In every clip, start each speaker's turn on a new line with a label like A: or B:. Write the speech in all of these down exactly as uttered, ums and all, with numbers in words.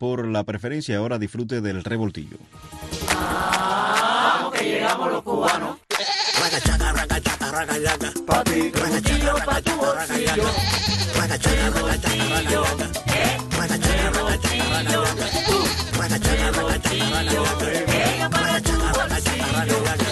A: por la preferencia. Ahora disfrute del revoltillo.
B: Vamos que llegamos los cubanos. Ragachaca, ragachaca, ragachaca. Pa' ti, revoltillo pa' tu bolsillo. Ragachaca, ragachaca, ragachaca. Ragachaca, ragachaca, ragachaca. Ragachaca, ragachaca, ragachaca. Ragachaca, ragachaca, ragachaca.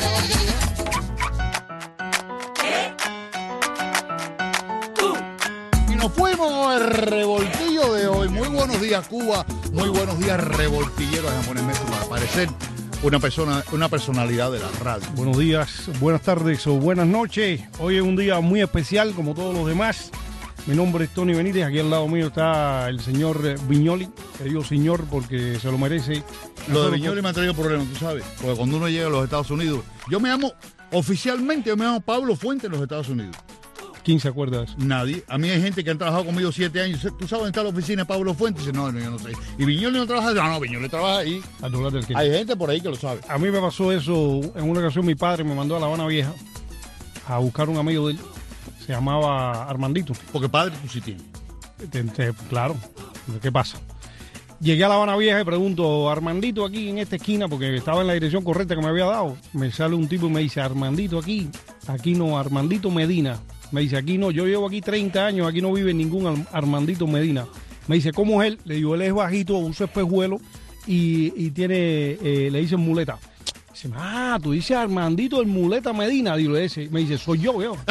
C: Nos fuimos al revoltillo de hoy. Muy buenos días, Cuba. Muy buenos días, revoltilleros. A ponerme para aparecer una persona, una personalidad de la radio.
D: Buenos días, buenas tardes o buenas noches. Hoy es un día muy especial, como todos los demás. Mi nombre es Tony Benítez. Aquí al lado mío está el señor Viñoli. Te digo señor porque se lo merece.
C: Lo de Viñoli me ha traído problemas, tú sabes. Porque cuando uno llega a los Estados Unidos, yo me llamo, oficialmente yo me llamo Pablo Fuentes en los Estados Unidos.
D: ¿Quién se acuerda de eso?
C: Nadie. A mí hay gente que han trabajado conmigo siete años. ¿Tú sabes dónde está la oficina de Pablo Fuentes? Dice, no, no, yo no sé. ¿Y Viñoli no trabaja? No, no, Viñoli trabaja ahí. Hay gente por ahí que lo sabe.
D: A mí me pasó eso en una ocasión. Mi padre me mandó a La Habana Vieja a buscar un amigo de él. Se llamaba Armandito.
C: Porque padre tú sí tienes.
D: Te, te, claro. ¿Qué pasa? Llegué a La Habana Vieja y pregunto, Armandito aquí en esta esquina, porque estaba en la dirección correcta que me había dado. Me sale un tipo y me dice, Armandito aquí. Aquí no, Armandito Medina. Me dice, aquí no, yo llevo aquí treinta años, aquí no vive ningún Armandito Medina. Me dice, ¿cómo es él? Le digo, él es bajito, usa espejuelo y, y tiene, eh, le dicen muleta. Dice, ah, tú dices Armandito el muleta Medina. Digo, ese. Me dice, soy yo, yo.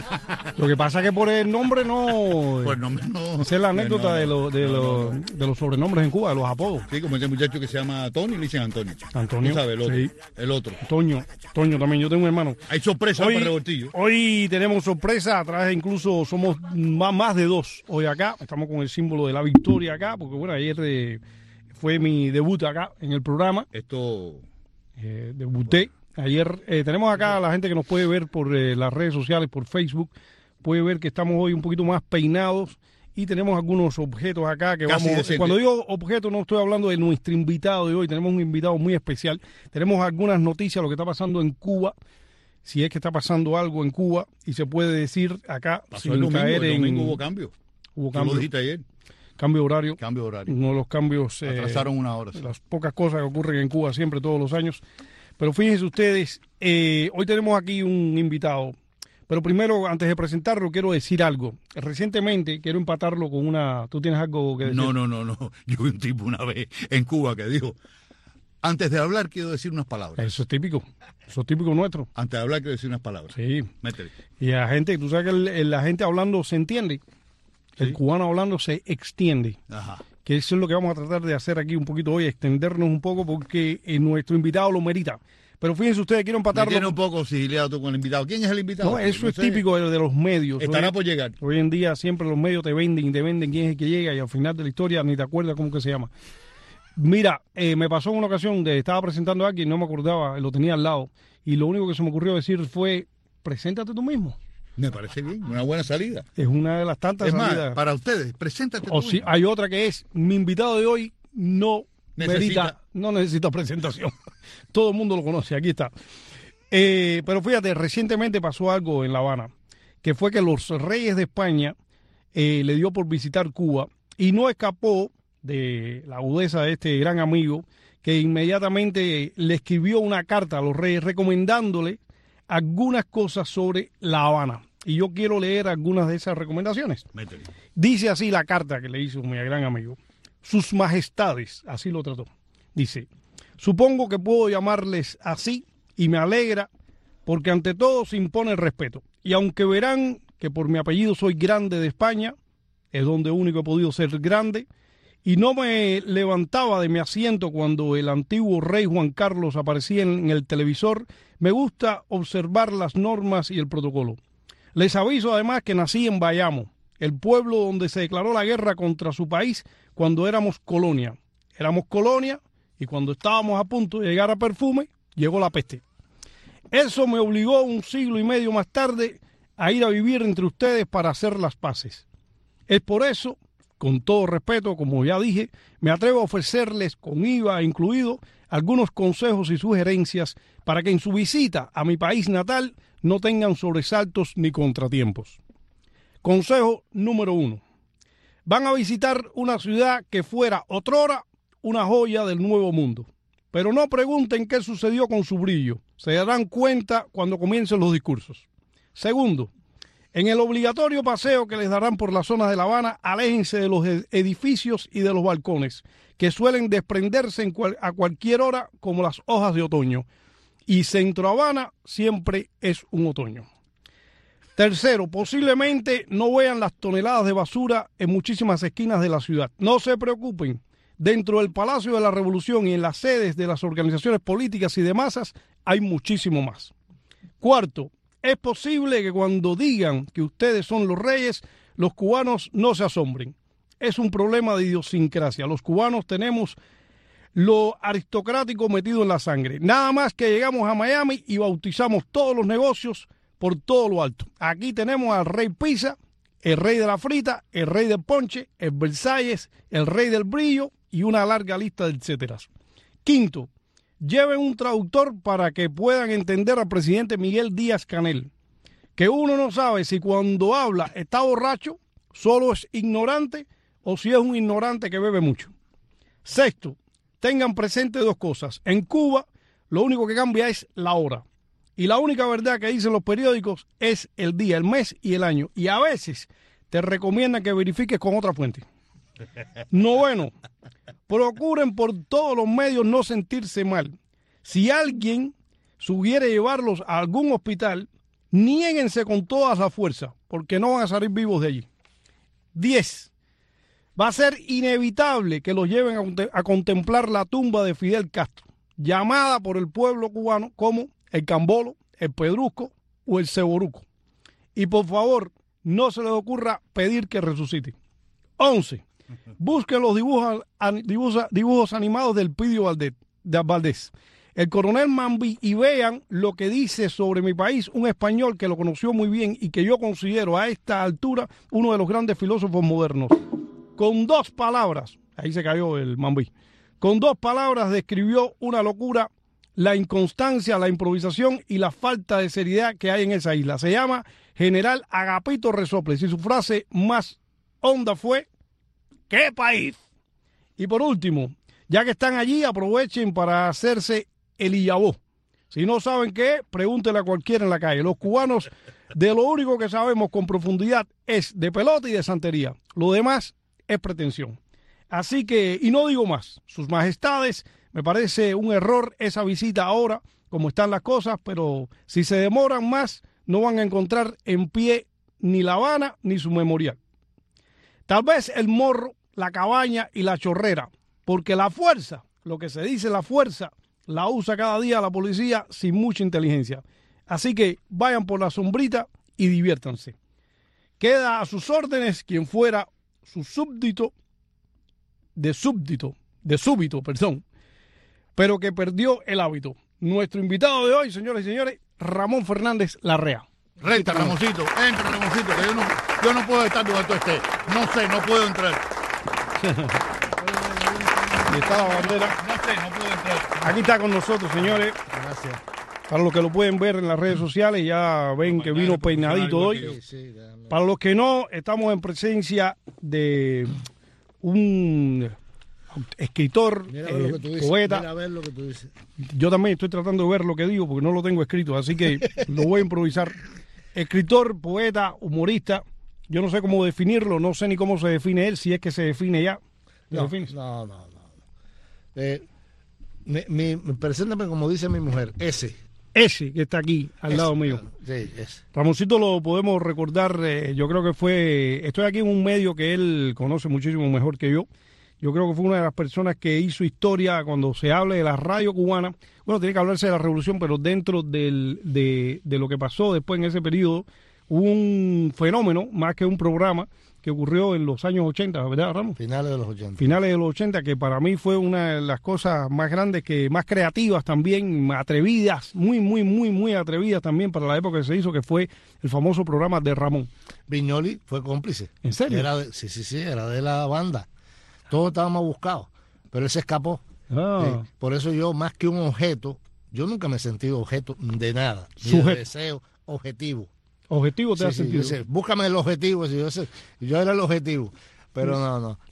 D: Lo que pasa es que por el nombre no...
C: Por el nombre no...
D: Esa es la anécdota no, no, de, lo, de, no, lo, no. de los sobrenombres en Cuba, de los apodos.
C: Sí, como ese muchacho que se llama Tony, le dicen Antonio.
D: Antonio.
C: ¿Tú sabes, el otro? Sí. El otro.
D: Toño. Toño también, yo tengo un hermano.
C: Hay sorpresa hoy, para el revoltillo.
D: Hoy tenemos sorpresa, atrás incluso somos más, más de dos. Hoy acá, estamos con el símbolo de la victoria acá, porque bueno, ayer eh, fue mi debut acá en el programa.
C: Esto...
D: Eh, debuté. Ayer eh, tenemos acá a la gente que nos puede ver por eh, las redes sociales, por Facebook. Puede ver que estamos hoy un poquito más peinados y tenemos algunos objetos acá que
C: Casi
D: vamos...
C: decente.
D: Cuando digo objetos no estoy hablando de nuestro invitado de hoy. Tenemos un invitado muy especial. Tenemos algunas noticias de lo que está pasando en Cuba. Si es que está pasando algo en Cuba y se puede decir acá
C: Pasó
D: sin
C: el domingo,
D: caer
C: el domingo
D: en...
C: hubo cambio.
D: Hubo
C: Tú
D: cambio.
C: lo dijiste ayer.
D: Cambio horario.
C: Cambio horario.
D: Uno de los cambios... Eh,
C: Atrasaron una hora. Sí.
D: Las pocas cosas que ocurren en Cuba siempre, todos los años. Pero fíjense ustedes, eh, hoy tenemos aquí un invitado. Pero primero, antes de presentarlo, quiero decir algo. Recientemente, quiero empatarlo con una... ¿Tú tienes algo que decir?
C: No, no, no, no. Yo vi un tipo una vez en Cuba que dijo, antes de hablar quiero decir unas palabras.
D: Eso es típico. Eso es típico nuestro.
C: Antes de hablar quiero decir unas palabras.
D: Sí.
C: Métele.
D: Y la gente, tú sabes que el, el, la gente hablando se entiende. El
C: ¿Sí?
D: cubano hablando se extiende.
C: Ajá.
D: Que eso es lo que vamos a tratar de hacer aquí un poquito hoy, extendernos un poco porque eh, nuestro invitado lo merita. Pero fíjense ustedes, quiero empatarlo.
C: Me tiene un poco sigiliado tú con el invitado. ¿Quién es el invitado?
D: No, eso
C: no
D: es
C: sé.
D: típico de, de los medios.
C: Estará
D: hoy,
C: por llegar.
D: Hoy en día siempre los medios te venden y te venden quién es el que llega y al final de la historia ni te acuerdas cómo que se llama. Mira, eh, me pasó en una ocasión de estaba presentando a alguien, no me acordaba, lo tenía al lado y lo único que se me ocurrió decir fue, preséntate tú mismo.
C: Me parece bien, una buena salida.
D: Es una de las tantas
C: es más,
D: salidas.
C: para ustedes, preséntate
D: O
C: tú
D: si
C: mismo.
D: hay otra que es, mi invitado de hoy no
C: Necesita.
D: merita, no necesita presentación. Todo el mundo lo conoce, aquí está. Eh, pero fíjate, recientemente pasó algo en La Habana, que fue que los reyes de España eh, le dio por visitar Cuba y no escapó de la agudeza de este gran amigo que inmediatamente le escribió una carta a los reyes recomendándole algunas cosas sobre La Habana. Y yo quiero leer algunas de esas recomendaciones.
C: Métele.
D: Dice así la carta que le hizo mi gran amigo. Sus majestades, así lo trató. Dice, supongo que puedo llamarles así y me alegra porque ante todo se impone el respeto. Y aunque verán que por mi apellido soy grande de España, es donde único he podido ser grande, y no me levantaba de mi asiento cuando el antiguo rey Juan Carlos aparecía en el televisor, me gusta observar las normas y el protocolo. Les aviso además que nací en Bayamo, el pueblo donde se declaró la guerra contra su país cuando éramos colonia. Éramos colonia y cuando estábamos a punto de llegar a Perfume, llegó la peste. Eso me obligó un siglo y medio más tarde a ir a vivir entre ustedes para hacer las paces. Es por eso, con todo respeto, como ya dije, me atrevo a ofrecerles con I V A incluido algunos consejos y sugerencias para que en su visita a mi país natal no tengan sobresaltos ni contratiempos. Consejo número uno. Van a visitar una ciudad que fuera otrora una joya del nuevo mundo. Pero no pregunten qué sucedió con su brillo. Se darán cuenta cuando comiencen los discursos. Segundo, en el obligatorio paseo que les darán por las zonas de La Habana, aléjense de los edificios y de los balcones, que suelen desprenderse en cual, a cualquier hora como las hojas de otoño. Y Centro Habana siempre es un otoño. Tercero, posiblemente no vean las toneladas de basura en muchísimas esquinas de la ciudad. No se preocupen, dentro del Palacio de la Revolución y en las sedes de las organizaciones políticas y de masas hay muchísimo más. Cuarto, es posible que cuando digan que ustedes son los reyes, los cubanos no se asombren. Es un problema de idiosincrasia. Los cubanos tenemos lo aristocrático metido en la sangre. Nada más que llegamos a Miami y bautizamos todos los negocios por todo lo alto. Aquí tenemos al rey Pizza, el rey de la frita, el rey del ponche, el Versalles, el rey del brillo y una larga lista de etcéteras. Quinto, lleven un traductor para que puedan entender al presidente Miguel Díaz-Canel, que uno no sabe si cuando habla está borracho, solo es ignorante o si es un ignorante que bebe mucho. Sexto, tengan presente dos cosas. En Cuba, lo único que cambia es la hora. Y la única verdad que dicen los periódicos es el día, el mes y el año. Y a veces te recomiendan que verifiques con otra fuente. Noveno, procuren por todos los medios no sentirse mal. Si alguien sugiere llevarlos a algún hospital, niéguense con toda la fuerza, porque no van a salir vivos de allí. Diez, va a ser inevitable que los lleven a, a contemplar la tumba de Fidel Castro, llamada por el pueblo cubano como el Cambolo, el Pedrusco o el Ceboruco. Y por favor, no se les ocurra pedir que resucite. Once, busquen los dibujos, dibujos, dibujos animados del Pidio Valdés, de Valdés, el coronel Mambí, y vean lo que dice sobre mi país un español que lo conoció muy bien y que yo considero a esta altura uno de los grandes filósofos modernos. Con dos palabras, ahí se cayó el Mambí, con dos palabras describió una locura, la inconstancia, la improvisación y la falta de seriedad que hay en esa isla. Se llama General Agapito Resoples y su frase más honda fue: ¡qué país! Y por último, ya que están allí, aprovechen para hacerse el iyabó. Si no saben qué, pregúntenle a cualquiera en la calle. Los cubanos, de lo único que sabemos con profundidad es de pelota y de santería. Lo demás es pretensión. Así que, y no digo más, sus majestades, me parece un error esa visita ahora, como están las cosas, pero si se demoran más, no van a encontrar en pie ni La Habana ni su memorial. Tal vez el morro, la cabaña y la chorrera, porque la fuerza, lo que se dice la fuerza, la usa cada día la policía sin mucha inteligencia. Así que vayan por la sombrita y diviértanse. Queda a sus órdenes quien fuera su súbdito, de súbdito, de súbito, perdón, pero que perdió el hábito. Nuestro invitado de hoy, señores y señores, Ramón Fernández Larrea.
C: Recta, Ramoncito, entra, Ramoncito, que yo no, yo no puedo estar donde tú estés. No sé, no puedo entrar.
D: Y está la bandera.
C: No sé, no puedo entrar.
D: Aquí está con nosotros, señores.
C: Gracias.
D: Para los que lo pueden ver en las redes sociales, ya ven que vino peinadito hoy. Para los que no, estamos en presencia de un escritor,
E: Mira
D: eh,
E: lo que tú dices,
D: poeta.
E: mira a ver lo que tú dices.
D: Yo también estoy tratando de ver lo que digo porque no lo tengo escrito, así que lo voy a improvisar. Escritor, poeta, humorista. Yo no sé cómo definirlo, no sé ni cómo se define él, si es que se define ya.
E: No,
D: defines?
E: no, no, no. Eh, mi, mi, preséntame como dice mi mujer, ese.
D: Ese que está aquí al
E: ese,
D: lado mío.
E: Sí, ese.
D: Ramoncito lo podemos recordar, eh, yo creo que fue, estoy aquí en un medio que él conoce muchísimo mejor que yo. Yo creo que fue una de las personas que hizo historia cuando se hable de la radio cubana. Bueno, tiene que hablarse de la revolución, pero dentro del, de, de lo que pasó después en ese periodo, hubo un fenómeno, más que un programa, que ocurrió en los años ochenta, ¿verdad, Ramón?
E: Finales de los ochenta.
D: Finales de los ochenta, que para mí fue una de las cosas más grandes, que más creativas también, atrevidas, muy, muy, muy, muy atrevidas también para la época que se hizo, que fue el famoso programa de Ramón.
E: Viñoli fue cómplice.
D: ¿En serio?
E: Era de, sí, sí, sí, era de la banda. Todos estábamos buscados, pero él se escapó.
D: Ah.
E: Sí, por eso yo, más que un objeto, yo nunca me he sentido objeto de nada. Ni
D: Sujeto.
E: de deseo, objetivo.
D: Objetivo te
E: Sí,
D: ha
E: sí,
D: sentido.
E: yo sé, búscame el objetivo, si yo, sé, yo era el objetivo, pero
D: Sí.
E: no, no.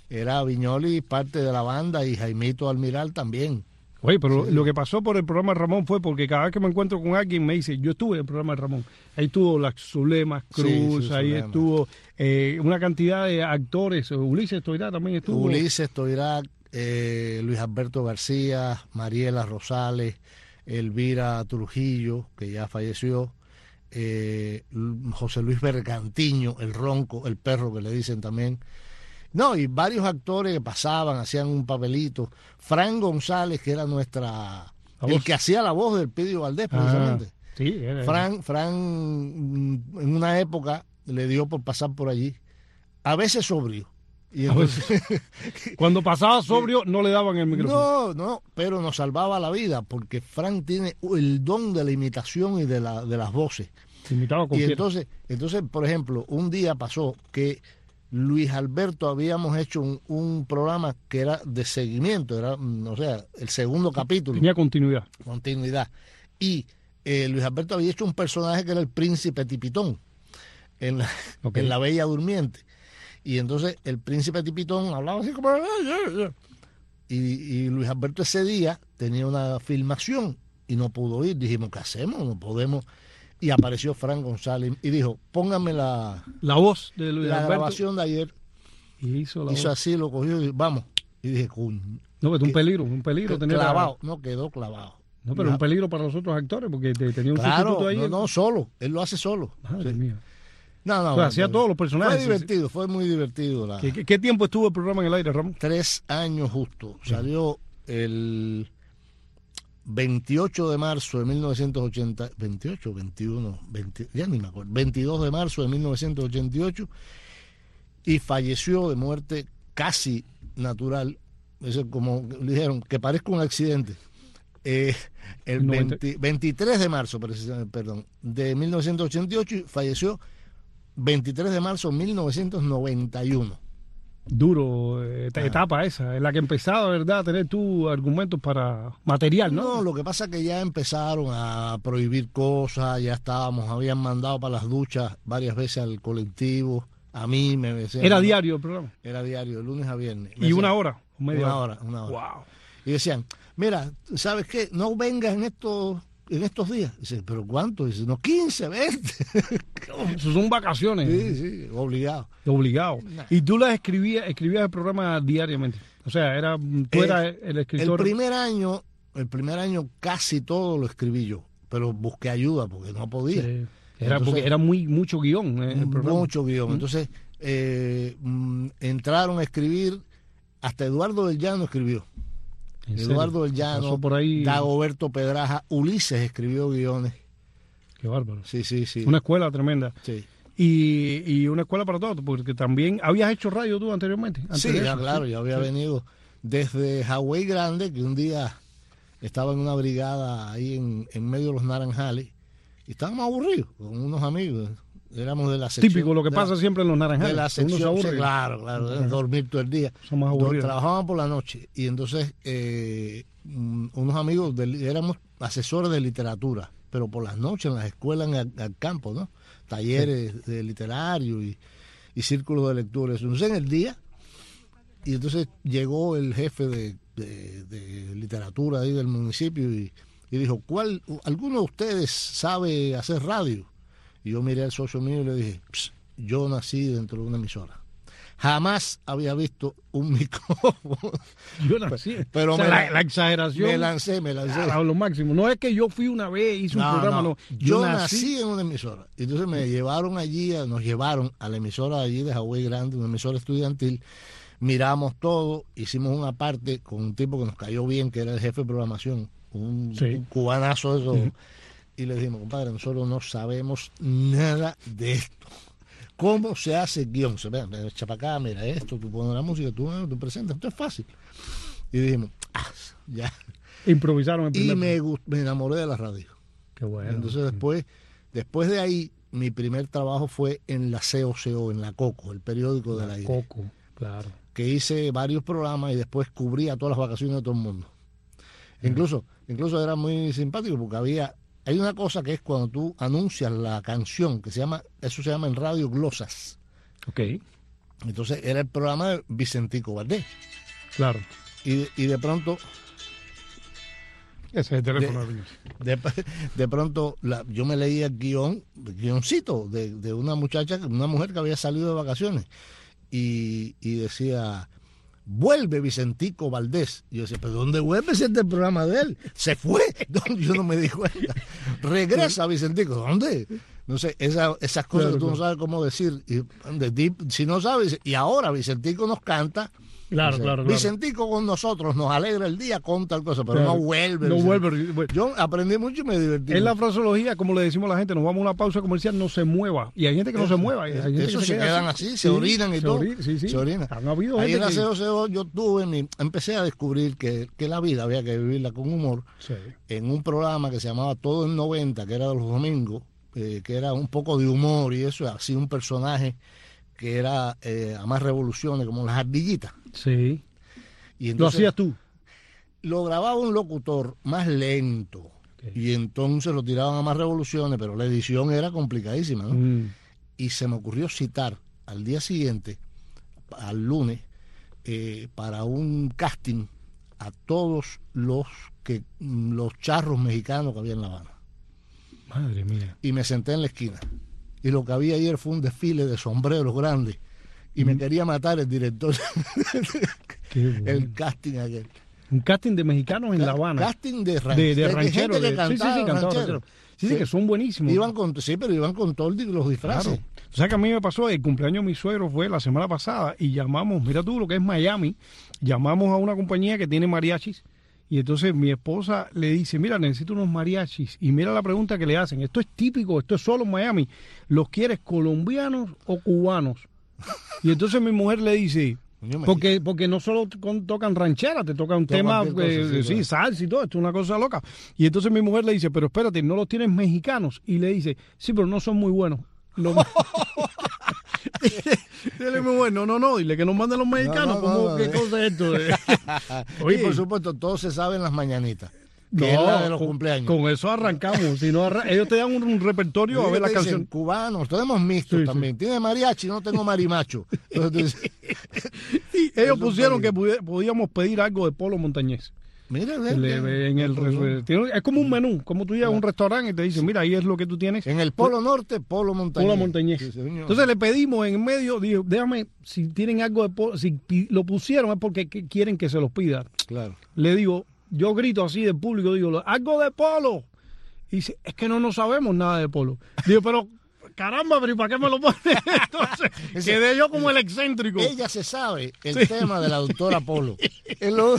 E: era Viñoli parte de la banda y Jaimito Almiral también.
D: Oye, pero
E: Sí.
D: lo que pasó por el programa de Ramón fue porque cada vez que me encuentro con alguien me dice, yo estuve en el programa de Ramón. Ahí estuvo la Zulema Cruz,
E: Sí, sí,
D: ahí
E: Zulema.
D: estuvo eh, una cantidad de actores. Ulises Toirá también estuvo.
E: Ulises Toirac, eh, Luis Alberto García, Mariela Rosales, Elvira Trujillo, que ya falleció, eh, José Luis Bergantiño, el Ronco, el perro que le dicen también. No, y varios actores que pasaban, hacían un papelito. Fran González, que era nuestra...
D: La
E: el
D: voz.
E: que hacía la voz del Pidio Valdés,
D: Ah,
E: precisamente.
D: sí, era-
E: Fran, Fran, mm, en una época le dio por pasar por allí, a veces sobrio. Y
D: A
E: entonces,
D: Cuando pasaba sobrio no le daban el micrófono.
E: no, no, pero nos salvaba la vida, porque Fran tiene el don de la imitación y de, la, de las voces.
D: Se imitaba a
E: Y
D: cualquiera.
E: entonces, entonces, por ejemplo, un día pasó que Luis Alberto habíamos hecho un, un programa que era de seguimiento, era, mm, o sea, el segundo capítulo,
D: Tenía continuidad.
E: continuidad. Y eh, Luis Alberto había hecho un personaje que era el príncipe Tipitón en la,
D: Ok.
E: en la Bella Durmiente. Y entonces el príncipe Tipitón hablaba así como... Y, y Luis Alberto ese día tenía una filmación y no pudo ir. Dijimos, ¿qué hacemos? No podemos. Y apareció Fran González y dijo, póngame la,
D: La voz de Luis
E: la
D: Alberto.
E: grabación de ayer.
D: Y hizo la
E: Hizo
D: voz.
E: así, lo cogió y vamos. Y dije, coño,
D: No, pero es un
E: que-
D: peligro, un peligro tener a-
E: clavado. No, quedó clavado.
D: No, pero un peligro para los otros actores porque te- tenía un
E: Claro,
D: sustituto ahí.
E: no, no, solo. Él lo hace solo.
D: Madre
E: Sí.
D: mía.
E: No, no.
D: O sea, hacía
E: no,
D: todos los personajes.
E: Fue divertido, fue muy divertido. La...
D: ¿Qué, qué, qué tiempo estuvo el programa en el aire, Ramón?
E: Tres años justo. Salió el veintiocho de marzo de mil novecientos ochenta, veintiocho, veintiuno, veinte, ya ni me acuerdo, veintidós de marzo de mil novecientos ochenta y ocho y falleció de muerte casi natural. Eso es como le dijeron, que parezca un accidente. Eh, el
D: El noventa
E: veinte veintitrés de marzo, precisamente, perdón, de mil novecientos ochenta y ocho y falleció veintitrés de marzo de mil novecientos noventa y uno.
D: Duro, eh, et-
E: Ah.
D: etapa esa, en la que empezaba, ¿verdad?, a tener tu argumentos para material, ¿no?
E: No, lo que pasa es que ya empezaron a prohibir cosas, ya estábamos, habían mandado para las duchas varias veces al colectivo, a mí me decían...
D: Era
E: ¿no?
D: diario el programa.
E: Era diario, de lunes a viernes. Me
D: Y
E: decían,
D: una hora, media
E: Una
D: hora.
E: hora, una hora.
D: Wow.
E: Y decían, mira, ¿sabes qué? No vengas en estos, en estos días. Dice, ¿pero cuánto? Dice, no, quince, veinte.
D: Eso son vacaciones.
E: Sí, sí, obligado.
D: Obligado.
E: Nah.
D: Y tú las escribías, escribías el programa diariamente. O sea, era tú
E: Eh,
D: eras el
E: El
D: escritor.
E: primer año, el primer año casi todo lo escribí yo, pero busqué ayuda porque no podía.
D: Sí. Era
E: Entonces-
D: porque era muy mucho guión eh, el programa.
E: Mucho guión.
D: Mm.
E: Entonces, eh, mm, entraron a escribir, hasta Eduardo del Llano escribió.
D: ¿En serio?
E: Eduardo del
D: Pasó
E: Llano,
D: por ahí.
E: Dagoberto Pedraja, Ulises escribió guiones.
D: Qué bárbaro.
E: Sí, sí, sí.
D: Una escuela tremenda.
E: sí.
D: Y, y una escuela para todos, porque también habías hecho radio tú anteriormente. antes
E: Sí,
D: de
E: ya,
D: eso,
E: claro,
D: sí.
E: yo había
D: Sí.
E: venido desde Hawái Grande, que un día estaba en una brigada ahí en, en medio de los Naranjales, y estábamos aburridos con unos amigos. Éramos de la sección.
D: Típico, lo que
E: de
D: pasa
E: la-
D: siempre en los
E: de
D: naranjales.
E: la
D: que uno se
E: sección,
D: aburre.
E: sí, claro, claro, de dormir todo el día.
D: Somos
E: Do-
D: aburridos.
E: Trabajábamos por la noche y entonces eh, mm, unos amigos, de- éramos asesores de literatura, pero por las noches en las escuelas, en el, al campo, ¿no? Talleres de literario y, y círculos de lectura. Entonces en el día, y entonces llegó el jefe de, de- de literatura ahí del municipio y, y dijo, ¿cuál, ¿alguno de ustedes sabe hacer radio? Y yo miré al socio mío y le dije, "Ps, yo nací dentro de una emisora. Jamás había visto un micrófono.
D: Yo nací.
E: Pero
D: O sea,
E: me
D: la,
E: la-
D: la exageración.
E: Me lancé, me lancé.
D: a lo máximo. No es que yo fui una vez, hice un
E: No,
D: programa, no.
E: no. Yo, nací en una emisora. Entonces me llevaron allí, a- nos llevaron a la emisora allí de Hawái Grande, una emisora estudiantil. Miramos todo, hicimos una parte con un tipo que nos cayó bien, que era el jefe de programación, un,
D: Sí.
E: un cubanazo de eso.
D: Ujú.
E: Y le dijimos, compadre, nosotros no sabemos nada de esto. ¿Cómo se hace guión? Se ve, echa para acá, mira esto, tú pones la música, tú, tú presentas, esto es fácil. Y dijimos, ah, ya.
D: Improvisaron el primer
E: Y me,
D: programa.
E: gust- me enamoré de la radio.
D: Qué bueno.
E: Entonces después, después de ahí, mi primer trabajo fue en la C O C O, en la Coco, el periódico de la aire,
D: Coco, claro.
E: que hice varios programas y después cubría todas las vacaciones de todo el mundo. Incluso, incluso era muy simpático porque había, hay una cosa que es cuando tú anuncias la canción, que se llama, eso se llama en radio glosas.
D: Ok.
E: Entonces era el programa de Vicentico Valdés.
D: Claro.
E: Y, y de pronto,
D: Ese es el teléfono de,
E: de, de pronto la, yo me leía el guión, el guioncito de, de una muchacha, una mujer que había salido de vacaciones. Y, y decía, vuelve Vicentico Valdés. Y yo decía, ¿pero dónde vuelve si este es el programa de él? Se fue. Yo no me di cuenta. Regresa Vicentico. ¿Dónde? No sé, esa, esas cosas
D: Claro,
E: que tú no
D: claro.
E: sabes cómo decir. Y, de ti, si no sabes, y ahora Vicentico nos canta.
D: Claro,
E: Dice,
D: claro, claro.
E: Vicentico con nosotros nos alegra el día con tal cosa, pero
D: Claro.
E: no vuelve.
D: No
E: Vicentico.
D: vuelve. Bueno,
E: Yo aprendí mucho y me divertí.
D: es la
E: mucho.
D: fraseología, como le decimos a la gente, nos vamos a una pausa comercial, no se mueva. Y hay gente que no
E: Eso,
D: se mueva. y hay gente
E: eso
D: que
E: se
D: queda
E: quedan así, se orinan y
D: se
E: todo.
D: ori- sí, sí.
E: Se orinan.
D: Han habido
E: Ahí en
D: gente
E: la
D: que...
E: C O C O yo tuve mi, empecé a descubrir que, que la vida había que vivirla con humor
D: Sí.
E: en un programa que se llamaba Todo en noventa, que era de los domingos, eh, que era un poco de humor y eso, así un personaje que era eh, a más revoluciones, como las ardillitas.
D: Sí.
E: Y
D: Lo
E: entonces
D: hacías tú.
E: lo grababa un locutor más lento.
D: Ok.
E: Y entonces lo tiraban a más revoluciones, pero la edición era complicadísima, ¿no?
D: Mm.
E: Y se me ocurrió citar al día siguiente, al lunes, eh, para un casting a todos los que los charros mexicanos que había en La Habana.
D: Madre mía.
E: Y me senté en la esquina. Y lo que había ayer fue un desfile de sombreros grandes. Y me quería matar el director.
D: Qué bueno.
E: El casting aquel.
D: Un casting de mexicanos en La Habana.
E: Casting de, ran-
D: de, de
E: de
D: rancheros.
E: gente que
D: de- sí, sí,
E: cantaba
D: sí, cantaba
E: ranchero.
D: ranchero. Sí, sí,
E: Sí.
D: que son buenísimos.
E: Iban con, sí, pero iban con todos los disfraces.
D: Claro. O sea que a mí me pasó, el cumpleaños de mi suegro fue la semana pasada y llamamos, mira tú lo que es Miami, llamamos a una compañía que tiene mariachis y entonces mi esposa le dice, mira, necesito unos mariachis y mira la pregunta que le hacen, esto es típico, esto es solo en Miami, ¿los quieres colombianos o cubanos? Y entonces mi mujer le dice,
E: Coño,
D: porque, porque no solo con- tocan ranchera, te tocan un
E: Tocan
D: tema,
E: cualquier cosa,
D: eh,
E: sí,
D: sí,
E: claro.
D: salsa y todo, esto es una cosa loca. Y entonces mi mujer le dice, pero espérate, ¿no los tienes mexicanos? Y le dice, sí, pero no son muy buenos. Los... Dile, mi mujer, no, no, no, dile que nos manden los mexicanos.
E: no,
D: ¿Cómo,
E: no,
D: ¿Qué
E: no.
D: cosa es esto?
E: Y por supuesto, todo se sabe en las mañanitas. Que
D: no,
E: es la de los
D: con,
E: cumpleaños.
D: con eso arrancamos. Si no arra- ellos te dan un, un repertorio a
E: Ellos
D: ver las
E: te dicen,
D: canciones.
E: cubanos, tenemos mixtos
D: Sí, sí.
E: también. Tiene mariachi, no tengo marimacho. Entonces tú dices,
D: Sí, ellos
E: es un
D: pusieron que
E: peligro.
D: pudi- podíamos pedir algo de Polo Montañés.
E: mira, ve,
D: Le-
E: ve,
D: en el,
E: qué cosa.
D: tiene- es como un menú, como tú llegas a un restaurante y te dicen, mira, ahí es lo que tú tienes.
E: En el Polo Norte, Polo Montañés.
D: Polo Montañés.
E: Sí, señor.
D: Entonces le pedimos en medio, dijo, déjame, si tienen algo de polo, si pi- lo pusieron es porque que- quieren que se los pida.
E: Claro.
D: Le digo, yo grito así del público, digo, algo de polo. Y dice, es que no nos sabemos nada de polo. Digo, pero caramba, pero ¿y para qué me lo pones? Entonces,
E: Ese-
D: quedé yo como el excéntrico.
E: Ella se sabe el tema de la doctora Polo. Es lo-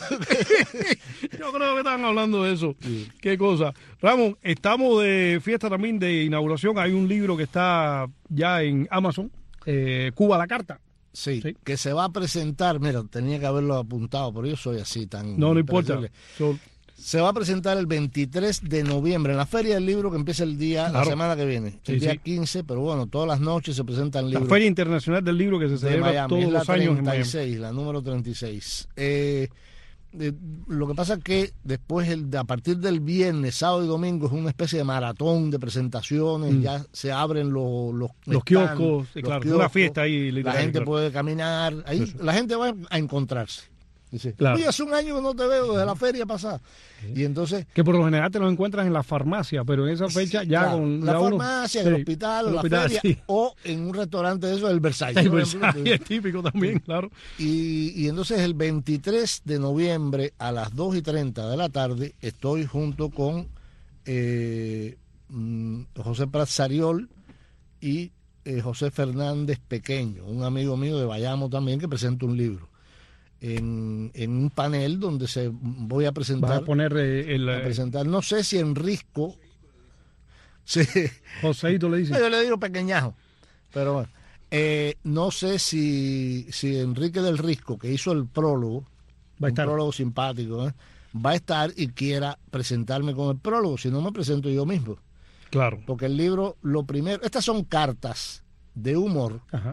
D: Yo creo que estaban hablando de eso. Qué cosa. Ramón, estamos de fiesta también de inauguración. Hay un libro que está ya en Amazon, eh, Cuba la Carta.
E: Sí,
D: Sí.
E: que se va a presentar, mira, tenía que haberlo apuntado, pero yo soy así tan...
D: No, no importa.
E: impredecible.
D: So-
E: Se va a presentar el veintitrés de noviembre en la Feria del Libro que empieza el día,
D: Claro.
E: la semana que viene,
D: Sí,
E: el día
D: sí.
E: quince, pero bueno, todas las noches se presentan
D: la
E: libros
D: Feria Internacional del Libro que se
E: de
D: celebra
E: Miami,
D: todos
E: es la
D: los años en
E: treinta y
D: Miami.
E: seis, la número treinta y seis. Eh, eh, lo que pasa es que después, el, a partir del viernes, sábado y domingo, es una especie de maratón de presentaciones,
D: Mm.
E: ya se abren los los,
D: Los
E: stands,
D: kioscos, sí,
E: los
D: claro,
E: kioscos,
D: una fiesta ahí
E: la
D: literaria,
E: gente
D: claro.
E: puede caminar, ahí la gente va a encontrarse. Dice,
D: Claro.
E: oye, hace un año que no te veo desde la feria pasada. Y entonces,
D: Que por lo general te los encuentras en la farmacia, pero en esa fecha ya
E: claro,
D: con
E: la
D: ya uno-
E: farmacia,
D: sí,
E: el hospital,
D: el
E: la
D: hospital,
E: feria,
D: sí.
E: o en un restaurante de eso, el Versailles.
D: Sí,
E: por
D: pues,
E: ejemplo.
D: ahí es típico también, claro.
E: Y, y entonces el veintitrés de noviembre a las dos y treinta de la tarde estoy junto con eh, mm, José Pratzariol y eh, José Fernández Pequeño, un amigo mío de Bayamo también que presenta un libro. En, en un panel donde se voy a
D: Vas
E: presentar,
D: a poner eh, el
E: a
D: eh,
E: presentar, no sé si en Risco, sí,
D: Joseito le dice.
E: yo le digo pequeñajo, pero bueno, eh, no sé si, si Enrique del Risco, que hizo el prólogo,
D: Va a
E: un
D: estar.
E: prólogo simpático, ¿eh? va a estar y quiera presentarme con el prólogo, si no me presento yo mismo,
D: Claro.
E: porque el libro, lo primero, estas son cartas de humor
D: Ajá.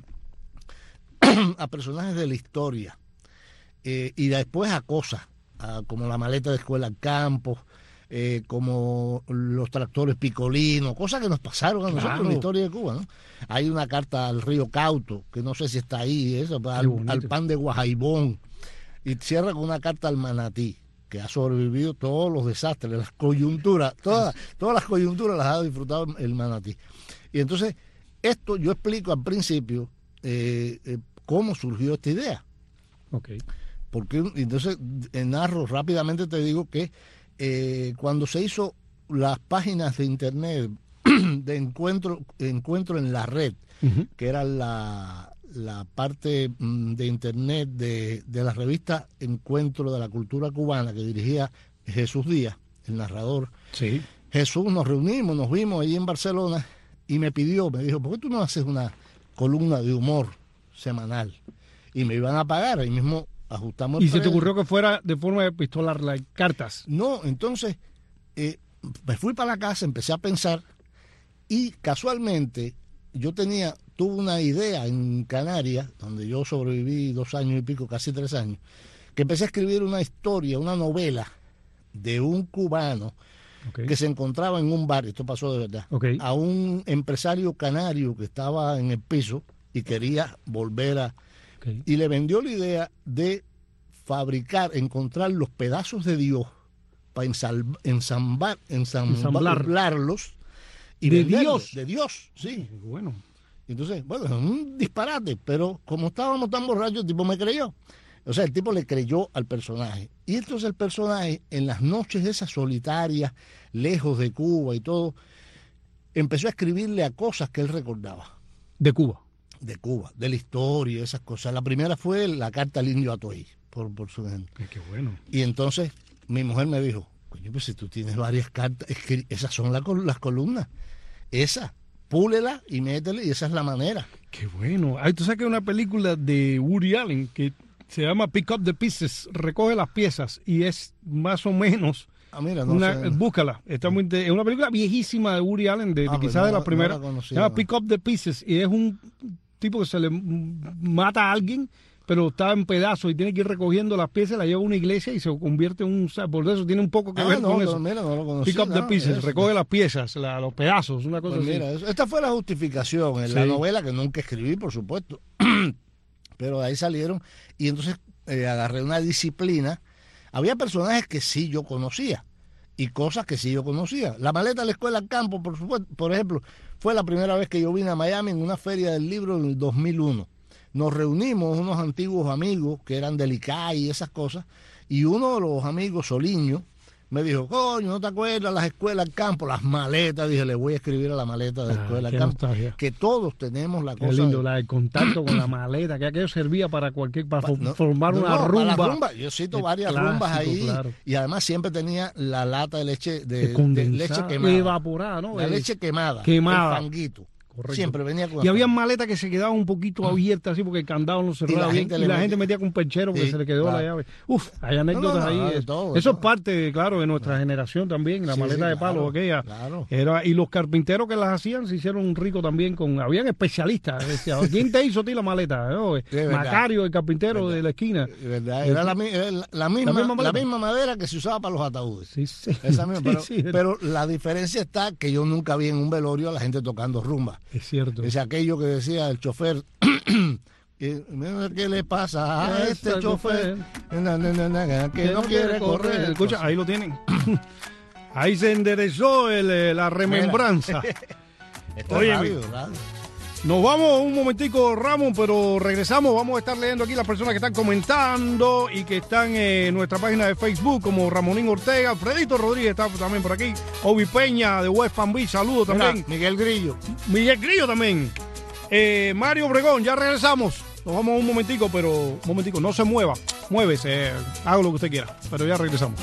E: a personajes de la historia, eh, y después a cosas, a- como la maleta de escuela al campo, eh, como los tractores Picolino, cosas que nos pasaron a nosotros
D: Claro.
E: en la historia de Cuba, ¿no? Hay una carta al río Cauto, que no sé si está ahí, eso, al,
D: bonito.
E: al pan de Guajaibón, y cierra con una carta al Manatí, que ha sobrevivido todos los desastres, las coyunturas, todas, todas las coyunturas las ha disfrutado el Manatí. Y entonces, esto yo explico al principio eh, eh, cómo surgió esta idea.
D: Ok.
E: Porque entonces eh, narro rápidamente, te digo que eh, cuando se hizo las páginas de internet de encuentro, encuentro en la red,
D: Ujú.
E: que era la, la parte mm, de internet de, de la revista Encuentro de la Cultura Cubana que dirigía Jesús Díaz, el narrador.
D: Sí.
E: Jesús, nos reunimos, nos vimos allí en Barcelona y me pidió, me dijo, ¿por qué tú no haces una columna de humor semanal? Y me iban a pagar, ahí mismo ajustamos el
D: ¿Y se te
E: precio.
D: ocurrió que fuera de forma epistolar, like, cartas?
E: No, entonces eh, me fui para la casa, empecé a pensar y casualmente yo tenía, tuve una idea en Canarias, donde yo sobreviví dos años y pico, casi tres años, que empecé a escribir una historia, una novela de un cubano
D: Ok.
E: que se encontraba en un bar, esto pasó de verdad,
D: Ok.
E: a un empresario canario que estaba en el piso y quería volver a...
D: Ok.
E: Y le vendió la idea de fabricar, encontrar los pedazos de Dios para ensal- ensambar,
D: Ensamblar.
E: ensamblarlos y
D: ¿De
E: venderlos.
D: Dios?
E: De Dios, sí.
D: Bueno.
E: Entonces, bueno, es un disparate, pero como estábamos tan borrachos, el tipo me creyó. O sea, el tipo le creyó al personaje. Y entonces el personaje, en las noches esas solitarias, lejos de Cuba y todo, empezó a escribirle a cosas que él recordaba
D: De Cuba.
E: de Cuba, de la historia, esas cosas. La primera fue la carta al indio Atoí, por, por su gente.
D: Ay, qué bueno.
E: Y entonces mi mujer me dijo, coño, pues si tú tienes varias cartas, escri- esas son la col- las columnas. Esa, púlela y métele, y esa es la manera.
D: Qué bueno. Ay, tú sabes que hay una película de Woody Allen que se llama Pick Up the Pieces, recoge las piezas, y es más o menos
E: Ah, mira, no
D: una,
E: sé.
D: búscala. Está muy inte- es una película viejísima de Woody Allen, de, de
E: Ah, pues
D: quizás
E: no
D: de
E: la-
D: la
E: no
D: primera.
E: la conocía,
D: se llama
E: no.
D: Pick Up the Pieces y es un tipo que se le mm, mata a alguien, pero está en pedazos y tiene que ir recogiendo las piezas, la lleva a una iglesia y se convierte en un... sa- Por eso tiene un poco que
E: Ah,
D: ver
E: no,
D: con
E: no,
D: eso.
E: mira, no lo conocía.
D: Pick Up the
E: no,
D: Pieces,
E: eso.
D: recoge las piezas, la- los pedazos, una cosa
E: Pues
D: así.
E: mira, eso- esta fue la justificación en la
D: Sí.
E: novela que nunca escribí, por supuesto. Pero de ahí salieron y entonces eh, agarré una disciplina. Había personajes que sí yo conocía y cosas que sí yo conocía. La maleta de la escuela al campo, por supuesto, por ejemplo, fue la primera vez que yo vine a Miami en una feria del libro en el dos mil uno. Nos reunimos unos antiguos amigos que eran del I C A I y esas cosas, y uno de los amigos, Soliño, me dijo, coño, ¿no te acuerdas las escuelas al campo? Las maletas. Dije, le voy a escribir a la maleta de la
D: Ah,
E: escuela al
D: qué
E: campo.
D: nostalgia.
E: Que todos tenemos la
D: Qué
E: cosa.
D: lindo,
E: de-
D: la, el contacto con la maleta, que aquello servía para cualquier, para fo-
E: no,
D: formar
E: no,
D: una
E: no, para
D: rumba.
E: la rumba. Yo cito
D: El
E: varias
D: clásico,
E: rumbas ahí.
D: claro.
E: Y además siempre tenía la lata de leche, de,
D: De
E: de
D: condensada,
E: leche quemada.
D: evaporada, ¿no?
E: La
D: Eh,
E: leche quemada.
D: quemada.
E: El fanguito.
D: Correcto.
E: Siempre venía con
D: Y había
E: afán.
D: maletas que se quedaban un poquito abiertas así porque el candado no cerraba
E: la
D: bien.
E: gente
D: Y
E: le
D: la
E: metía-
D: gente metía con un perchero porque
E: Sí,
D: se le quedó
E: claro.
D: la llave. Uf, hay anécdotas
E: no, no,
D: ahí.
E: de
D: eso
E: todo,
D: eso
E: de
D: es
E: todo.
D: parte, claro, de nuestra generación también, la
E: Sí,
D: maleta
E: sí,
D: de palo
E: claro,
D: aquella.
E: claro.
D: Era, y los carpinteros que las hacían se hicieron un rico también con, habían especialistas. Decía, ¿quién te hizo a ti la maleta? No,
E: verdad.
D: Macario, el carpintero de la esquina.
E: De verdad, era la, mi- era la- la misma,
D: misma
E: la
D: maleta.
E: misma madera que se usaba para los ataúdes.
D: Sí, sí.
E: Esa misma,
D: Sí,
E: pero,
D: sí,
E: pero la diferencia está que yo nunca vi en un velorio a la gente tocando rumba.
D: es cierto.
E: Es aquello que decía el chofer, que, mira qué le pasa a este
D: Este
E: chofer, na, na, na, na, que no quiere correr.
D: Escucha, ahí lo tienen. Ahí se enderezó el, eh, la remembranza.
E: Esto
D: Oye,
E: es radio, radio.
D: Nos vamos un momentico, Ramón, pero regresamos. Vamos a estar leyendo aquí las personas que están comentando y que están en nuestra página de Facebook, como Ramonín Ortega, Fredito Rodríguez está también por aquí, Obi Peña de West Palm Beach, saludos
E: Mira,
D: también,
E: Miguel Grillo.
D: Miguel Grillo también, eh, Mario Obregón, ya regresamos. Nos vamos un momentico, pero un momentico, no se mueva, muévese, haga lo que usted quiera, pero ya regresamos.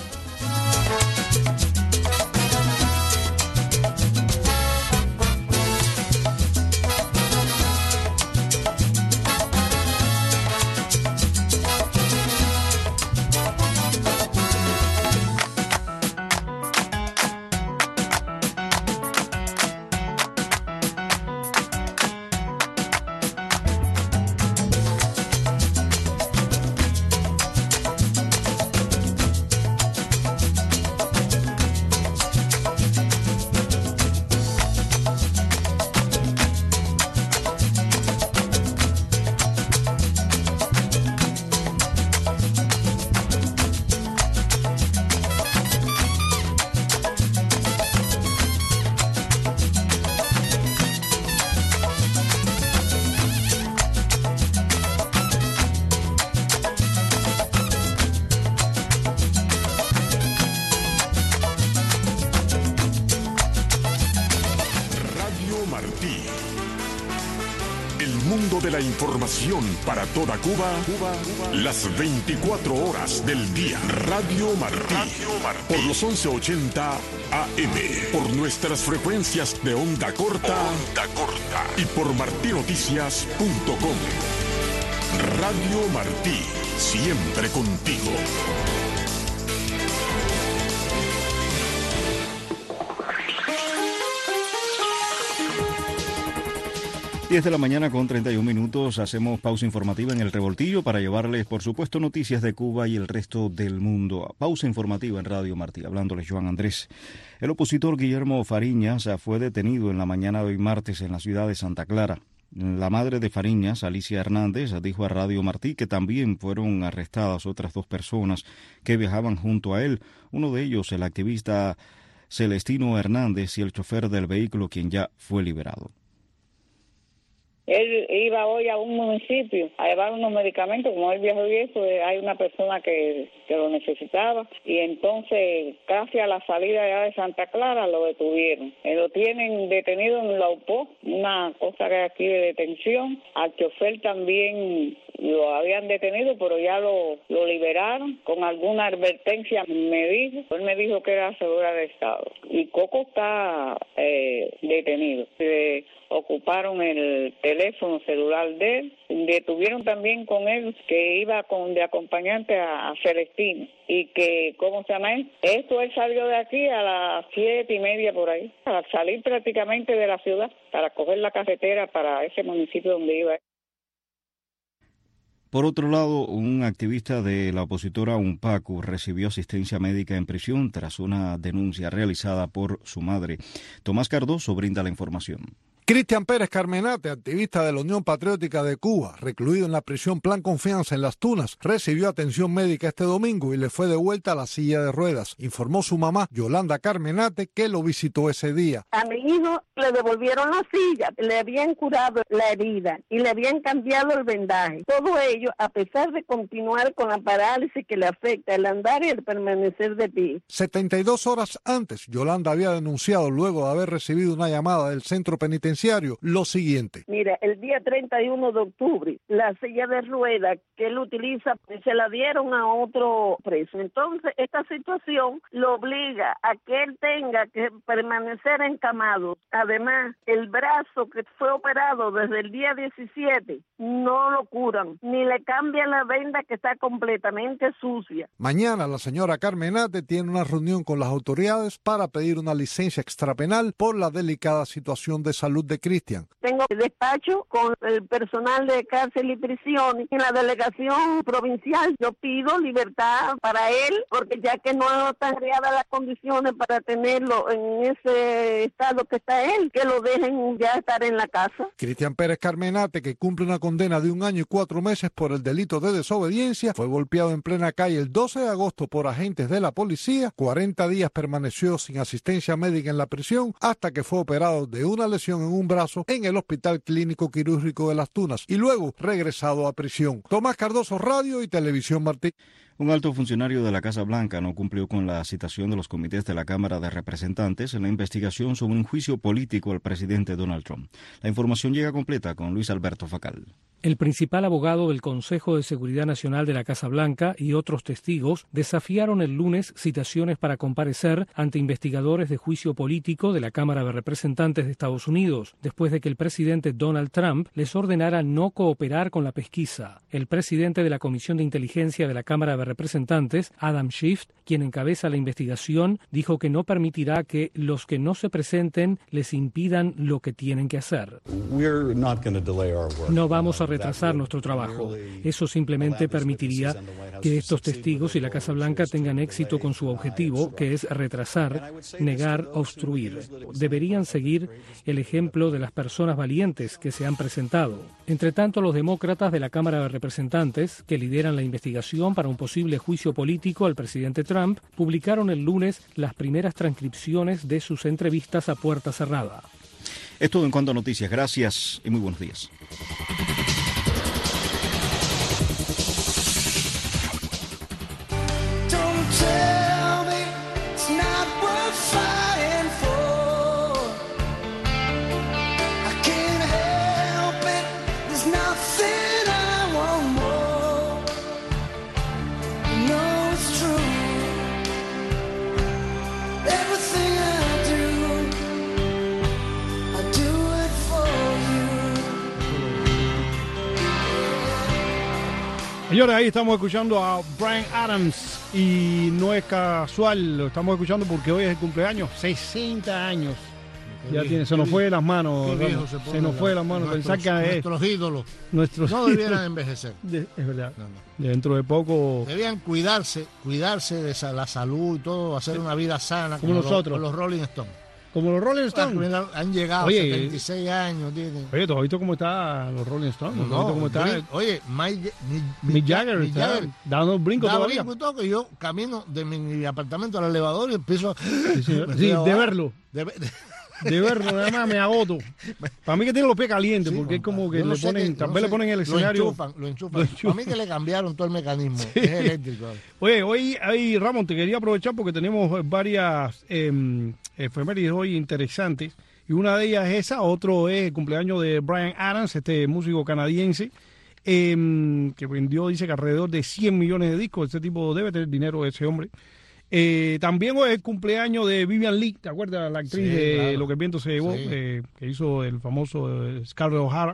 F: de la información para toda Cuba, Cuba, Cuba, las veinticuatro horas del día. Radio Martí, Radio Martí, por los once ochenta A M, por nuestras frecuencias de onda corta, onda corta y por martinoticias punto com. Radio Martí, siempre contigo.
A: diez de la mañana con treinta y un minutos, hacemos pausa informativa en el Revoltillo para llevarles, por supuesto, noticias de Cuba y el resto del mundo. Pausa informativa en Radio Martí, hablándoles Joan Andrés. El opositor Guillermo Fariñas fue detenido en la mañana de hoy martes en la ciudad de Santa Clara. La madre de Fariñas, Alicia Hernández, dijo a Radio Martí que también fueron arrestadas otras dos personas que viajaban junto a él, uno de ellos el activista Celestino Hernández y el chofer del vehículo, quien ya fue liberado.
G: Él iba hoy a un municipio a llevar unos medicamentos, como él viajó y eso, hay una persona que, que lo necesitaba, y entonces casi a la salida ya de Santa Clara lo detuvieron. Eh, lo tienen detenido en la U P O, una cosa que hay aquí de detención. Al chofer también lo habían detenido, pero ya lo, lo liberaron con alguna advertencia, me dijo. Él me dijo que era seguridad de Estado. Y Coco está eh, detenido. Eh, ocuparon el teléfono celular de él, detuvieron también con él que iba con de acompañante a, a Celestino y que, ¿cómo se llama él? Esto él salió de aquí a las siete y media por ahí, para salir prácticamente de la ciudad, para coger la carretera para ese municipio donde iba.
A: Por otro lado, un activista de la opositora UNPACU recibió asistencia médica en prisión tras una denuncia realizada por su madre. Tomás Cardoso brinda la información.
H: Cristian Pérez Carmenate, activista de la Unión Patriótica de Cuba, recluido en la prisión Plan Confianza en Las Tunas, recibió atención médica este domingo y le fue devuelta a la silla de ruedas. Informó su mamá, Yolanda Carmenate, que lo visitó ese día.
I: A mi hijo le devolvieron la silla, le habían curado la herida y le habían cambiado el vendaje. Todo ello a pesar de continuar con la parálisis que le afecta el andar y el permanecer de pie.
H: setenta y dos horas antes, Yolanda había denunciado, luego de haber recibido una llamada del centro penitenciario, lo siguiente.
I: Mira, el día treinta y uno de octubre, la silla de ruedas que él utiliza se la dieron a otro preso. Entonces, esta situación lo obliga a que él tenga que permanecer encamado. Además, el brazo que fue operado desde el día diecisiete no lo curan, ni le cambian la venda que está completamente sucia.
H: Mañana la señora Carmenate tiene una reunión con las autoridades para pedir una licencia extrapenal por la delicada situación de salud de Cristian.
I: Tengo despacho con el personal de cárcel y prisión en la delegación provincial. Yo pido libertad para él, porque ya que no están creadas las condiciones para tenerlo en ese estado que está él, que lo dejen ya estar en la casa.
H: Cristian Pérez Carmenate, que cumple una condena de un año y cuatro meses por el delito de desobediencia, fue golpeado en plena calle el doce de agosto por agentes de la policía. cuarenta días permaneció sin asistencia médica en la prisión hasta que fue operado de una lesión en un brazo en el Hospital Clínico Quirúrgico de Las Tunas y luego regresado a prisión. Tomás Cardoso, Radio y Televisión Martí.
A: Un alto funcionario de la Casa Blanca no cumplió con la citación de los comités de la Cámara de Representantes en la investigación sobre un juicio político al presidente Donald Trump. La información llega completa con Luis Alberto Facal.
J: El principal abogado del Consejo de Seguridad Nacional de la Casa Blanca y otros testigos desafiaron el lunes citaciones para comparecer ante investigadores de juicio político de la Cámara de Representantes de Estados Unidos, después de que el presidente Donald Trump les ordenara no cooperar con la pesquisa. El presidente de la Comisión de Inteligencia de la Cámara de Representantes, Adam Schiff, quien encabeza la investigación, dijo que no permitirá que los que no se presenten les impidan lo que tienen que hacer. No vamos a retrasar nuestro trabajo. Eso simplemente permitiría que estos testigos y la Casa Blanca tengan éxito con su objetivo, que es retrasar, negar, obstruir. Deberían seguir el ejemplo de las personas valientes que se han presentado. Entre tanto, los demócratas de la Cámara de Representantes, que lideran la investigación para un posible juicio político al presidente Trump, publicaron el lunes las primeras transcripciones de sus entrevistas a puerta cerrada.
A: Es todo en cuanto a noticias. Gracias y muy buenos días.
B: Nothing
D: Señores, ahí estamos escuchando a Bryan Adams y no es casual, lo estamos escuchando porque hoy es el cumpleaños, sesenta años. Qué ya bien, tiene, se nos fue de las manos, se, se nos fue de las manos.
E: Nuestros,
D: Pensar que
E: nuestros
D: es,
E: ídolos
D: nuestros
E: no debieran envejecer.
D: De, es verdad.
E: No, no.
D: Dentro de poco.
E: Debían cuidarse, cuidarse de la salud y todo, hacer una vida sana.
D: Como, como nosotros.
E: Los, los Rolling Stones.
D: Como los Rolling Stones.
E: Han llegado a setenta y seis años. Tienen.
D: Oye, ¿tú has visto cómo está los Rolling Stones?
E: No,
D: no, cómo está?
E: Green, oye, Mike,
D: Mick, Mick Jagger, Mick Jagger dando brinco
E: da
D: todavía.
E: Brinco y todo, que yo camino de mi, mi apartamento al elevador y empiezo
D: sí, sí, sí, de verlo. De, de, de verlo, nada más me agoto. Para mí que tiene los pies calientes, sí, porque es como que le ponen, que, tal vez le ponen el escenario.
E: Lo enchufan, lo enchufan. Lo enchufan. Para mí que le cambiaron todo el mecanismo. Sí. Es eléctrico.
D: Oye, hoy, ahí, Ramón, te quería aprovechar porque tenemos varias eh, efemérides hoy interesantes. Y una de ellas es esa, otro es el cumpleaños de Bryan Adams, este músico canadiense, eh, que vendió, dice que alrededor de cien millones de discos. Este tipo debe tener dinero ese hombre. Eh, también hoy es el cumpleaños de Vivian Leigh, ¿te acuerdas? La actriz sí, de claro. Lo que el viento se llevó, sí. eh, que hizo el famoso eh, Scarlett O'Hara.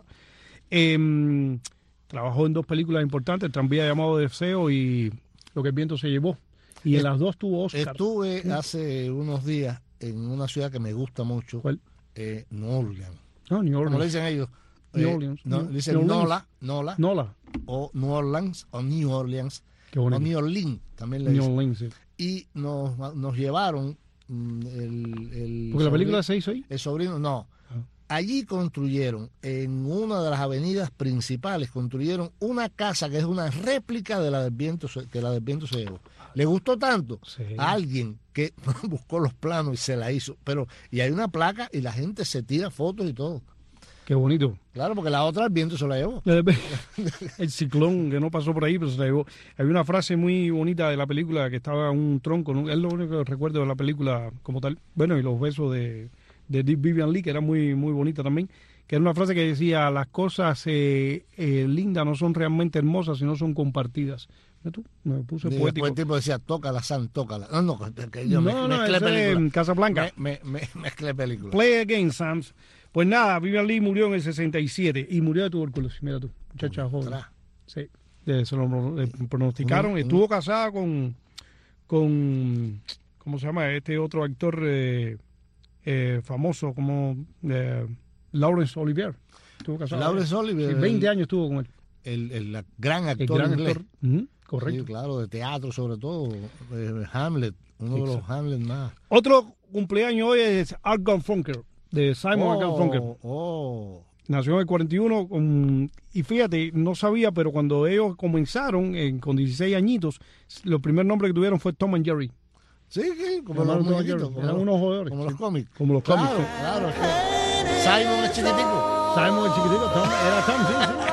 D: Eh, trabajó en dos películas importantes, El tranvía llamado Deseo y Lo que el viento se llevó. Y en las dos tuvo Oscar.
E: Estuve ¿sí? hace unos días en una ciudad que me gusta mucho.
D: ¿Cuál?
E: Eh, New Orleans.
D: No, New Orleans.
E: Como le dicen ellos.
D: New
E: eh,
D: Orleans.
E: No,
D: New,
E: dicen
D: New
E: Nola, Nola.
D: Nola.
E: O New Orleans o New Orleans.
D: Qué bonito.
E: O New Orleans también le
D: New
E: dicen.
D: Orleans, sí.
E: Y nos, nos llevaron el, el
D: ¿porque la película se hizo ahí?
E: El sobrino, no.
D: Ah.
E: Allí construyeron, en una de las avenidas principales, construyeron una casa que es una réplica de la del viento, que la del viento se llevó. Le gustó tanto
D: sí.
E: a alguien que buscó los planos y se la hizo. Pero, y hay una placa y la gente se tira fotos y todo.
D: Qué bonito.
E: Claro, porque la otra el viento se la llevó.
D: El ciclón que no pasó por ahí, pero se la llevó. Hay una frase muy bonita de la película que estaba un tronco, ¿no? Es lo único que recuerdo de la película como tal. Bueno, y los besos de, de Vivian Leigh, que era muy, muy bonita también. Que era una frase que decía, las cosas eh, eh, lindas no son realmente hermosas, sino son compartidas. ¿Tú? Me puse
E: y
D: poético.
E: El tipo decía, tócala, San, tócala. No, no, que yo
D: no,
E: me,
D: no,
E: mezclé película.
D: En Casablanca.
E: Me, me, me, mezclé película.
D: Play again, Sams. Pues nada, Vivian Leigh murió en el sesenta y siete y murió de tuberculosis. Mira tú, muchacha joven. Sí, eh, se lo eh, pronosticaron. Uh-huh. Estuvo casada con, con, ¿cómo se llama? Este otro actor eh, eh, famoso como eh, Laurence Olivier. Estuvo casado.
E: Laurence Olivier.
D: Sí, veinte años estuvo con él.
E: El, el, el gran actor
D: el gran
E: inglés.
D: Actor. Uh-huh. Correcto.
E: Sí, claro, de teatro sobre todo. Eh, Hamlet, uno Exacto. de los Hamlet más.
D: Otro cumpleaños hoy es Art Garfunkel, de Simon
E: oh,
D: Garfunkel.
E: Oh.
D: Nació en el cuarenta y uno um, y fíjate, no sabía, pero cuando ellos comenzaron eh, con dieciséis añiñitos, los primeros nombres que tuvieron fue Tom and Jerry.
E: Sí, sí, como los muñequitos.
D: Eran unos jugadores.
E: Como los cómics.
D: Como los
E: claro,
D: cómics.
E: Claro, claro. Simon es chiquitico.
D: Simon es chiquitico, Tom, era Tom, sí, sí.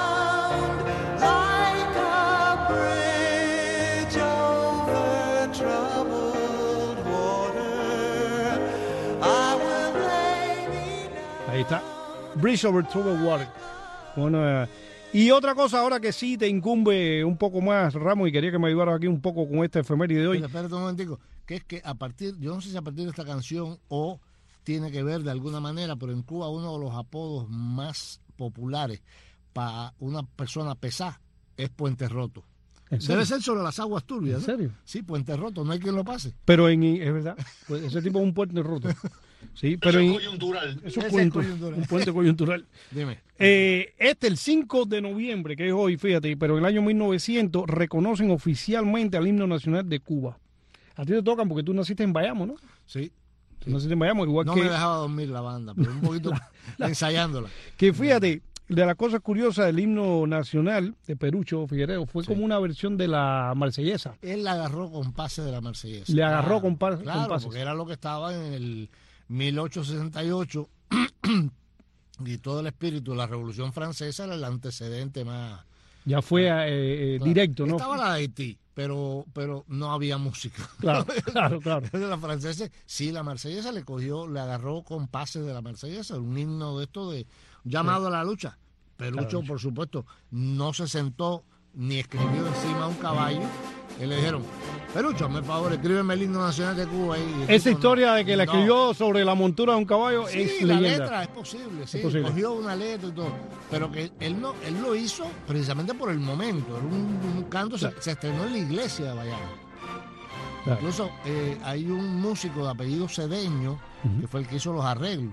D: Ahí está, Bridge Over Troubled Water. Bueno, eh, y otra cosa ahora que sí te incumbe un poco más, Ramos, y quería que me ayudaras aquí un poco con esta efeméride de hoy.
E: Pero espérate un momentico, que es que a partir, yo no sé si a partir de esta canción o tiene que ver de alguna manera, pero en Cuba uno de los apodos más populares para una persona pesada es Puente Roto. Debe ser sobre las aguas turbias, ¿no?
D: ¿En serio?
E: Sí, Puente Roto, no hay quien lo pase.
D: Pero en, es verdad, pues ese tipo es un puente roto. Sí, pero
E: eso es coyuntural.
D: Eso es coyuntural. Un puente coyuntural.
E: Dime.
D: Eh, este, el cinco de noviembre, que es hoy, fíjate, pero en el año mil novecientos reconocen oficialmente al himno nacional de Cuba. A ti te tocan porque tú naciste en Bayamo, ¿no?
E: Sí.
D: Tú sí. naciste en Bayamo, igual
E: no
D: que...
E: No me dejaba dormir la banda, pero un poquito la, la, ensayándola.
D: Que fíjate, de las cosas curiosas del himno nacional de Perucho Figueroa fue sí. como una versión de la marsellesa.
E: Él la agarró con pases de la marsellesa.
D: Le agarró
E: claro,
D: con, pa
E: claro,
D: con pases.
E: Porque era lo que estaba en el mil ochocientos sesenta y ocho y todo el espíritu de la Revolución Francesa era el antecedente más...
D: Ya fue eh,
E: claro.
D: directo, ¿no?
E: Estaba la de Haití, pero, pero no había música.
D: Claro, claro, claro.
E: De la francesa, sí, la marsellesa le cogió, le agarró con pases de la marsellesa, un himno de esto de llamado sí. a la lucha. Perucho, claro. por supuesto, no se sentó ni escribió encima de un caballo. Y le dijeron, Perucho, hazme el favor, escríbeme el himno nacional de Cuba. Ahí,
D: Esa historia no, de que la escribió
E: no.
D: sobre la montura de un caballo sí, es
E: la
D: leyenda.
E: letra es posible, sí,
D: es posible.
E: Cogió una letra y todo, pero que él no, él lo hizo precisamente por el momento. Era un, un canto, claro. se, se estrenó en la iglesia de Bayamo. Claro. Incluso eh, hay un músico de apellido Cedeño, uh-huh. que fue el que hizo los arreglos,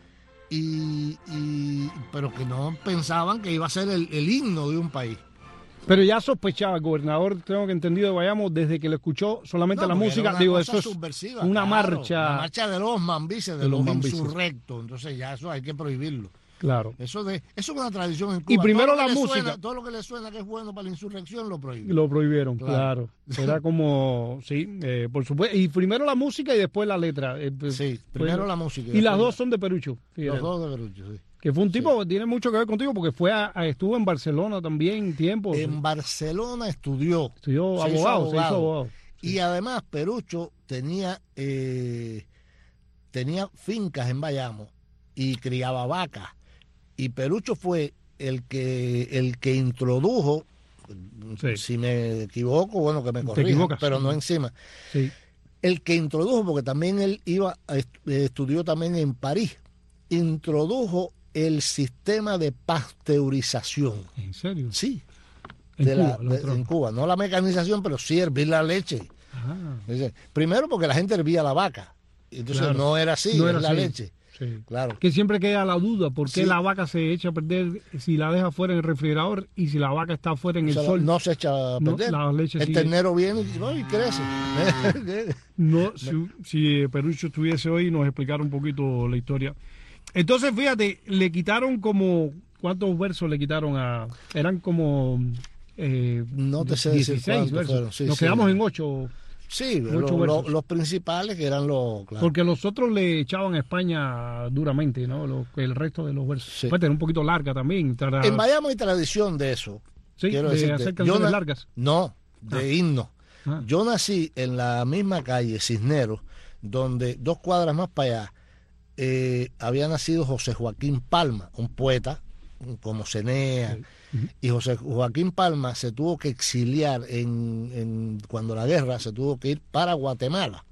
E: y, y pero que no pensaban que iba a ser el, el himno de un país.
D: Pero ya sospechaba el gobernador, tengo que entendido de Bayamo, desde que le escuchó solamente no, la música, digo, eso es una
E: claro,
D: marcha.
E: La marcha de los mambises, de, de los, los insurrectos, entonces ya eso hay que prohibirlo.
D: Claro.
E: Eso, de, eso es una tradición en Cuba.
D: Y primero
E: la
D: música.
E: Suena, todo lo que le suena que es bueno para la insurrección lo prohíben.
D: Lo prohibieron, claro. claro. Era como, sí, eh, por supuesto. Y primero la música y después la letra. Eh,
E: sí, primero la música.
D: Y, y las dos son de Perucho.
E: Fíjate. Los dos de Perucho, sí.
D: Que fue un tipo
E: sí.
D: que tiene mucho que ver contigo porque fue a, a, estuvo en Barcelona también tiempo.
E: En Barcelona estudió.
D: Estudió
E: se
D: abogado,
E: hizo abogado.
D: Se hizo abogado.
E: Sí. Y además Perucho tenía, eh, tenía fincas en Bayamo y criaba vacas. Y Perucho fue el que el que introdujo, sí. si me equivoco, bueno, que me corrijan, pero no encima.
D: Sí.
E: El que introdujo, porque también él iba estudió también en París, introdujo el sistema de pasteurización.
D: ¿En serio?
E: Sí.
D: En,
E: de
D: Cuba,
E: la, de, en Cuba, no la mecanización, pero sí hervir la leche.
D: Ah.
E: Primero porque la gente hervía la vaca, entonces
D: claro.
E: no era así,
D: no
E: era
D: era
E: la
D: así.
E: leche.
D: Sí.
E: Claro.
D: Que siempre queda la duda, ¿por qué
E: sí.
D: la vaca se echa a perder si la deja fuera en el refrigerador y si la vaca está fuera en el
E: o sea,
D: sol?
E: No se echa a perder.
D: No, la leche
E: el
D: sigue.
E: ternero viene y, no, y crece.
D: no, si, si Perucho estuviese hoy nos explicara un poquito la historia. Entonces, fíjate, le quitaron como, ¿cuántos versos le quitaron a...? Eran como... Eh,
E: no te sé
D: dieciséis
E: decir
D: versos.
E: Fueron. Sí,
D: nos
E: sí.
D: quedamos en ocho.
E: Sí, lo, lo, los principales que eran los... Claro.
D: Porque los otros le echaban a España duramente, ¿no? Lo, el resto de los versos.
E: Sí.
D: Puede tener un poquito larga también. Para...
E: En Bayamo hay tradición de eso.
D: Sí,
E: quiero
D: de
E: decirte.
D: hacer canciones
E: Yo
D: largas.
E: No, de ah. himno.
D: Ah.
E: Yo nací en la misma calle, Cisneros, donde dos cuadras más para allá eh, había nacido José Joaquín Palma, un poeta como Cenea. Sí. Uh-huh. Y José Joaquín Palma se tuvo que exiliar en, en cuando la guerra, se tuvo que ir para Guatemala.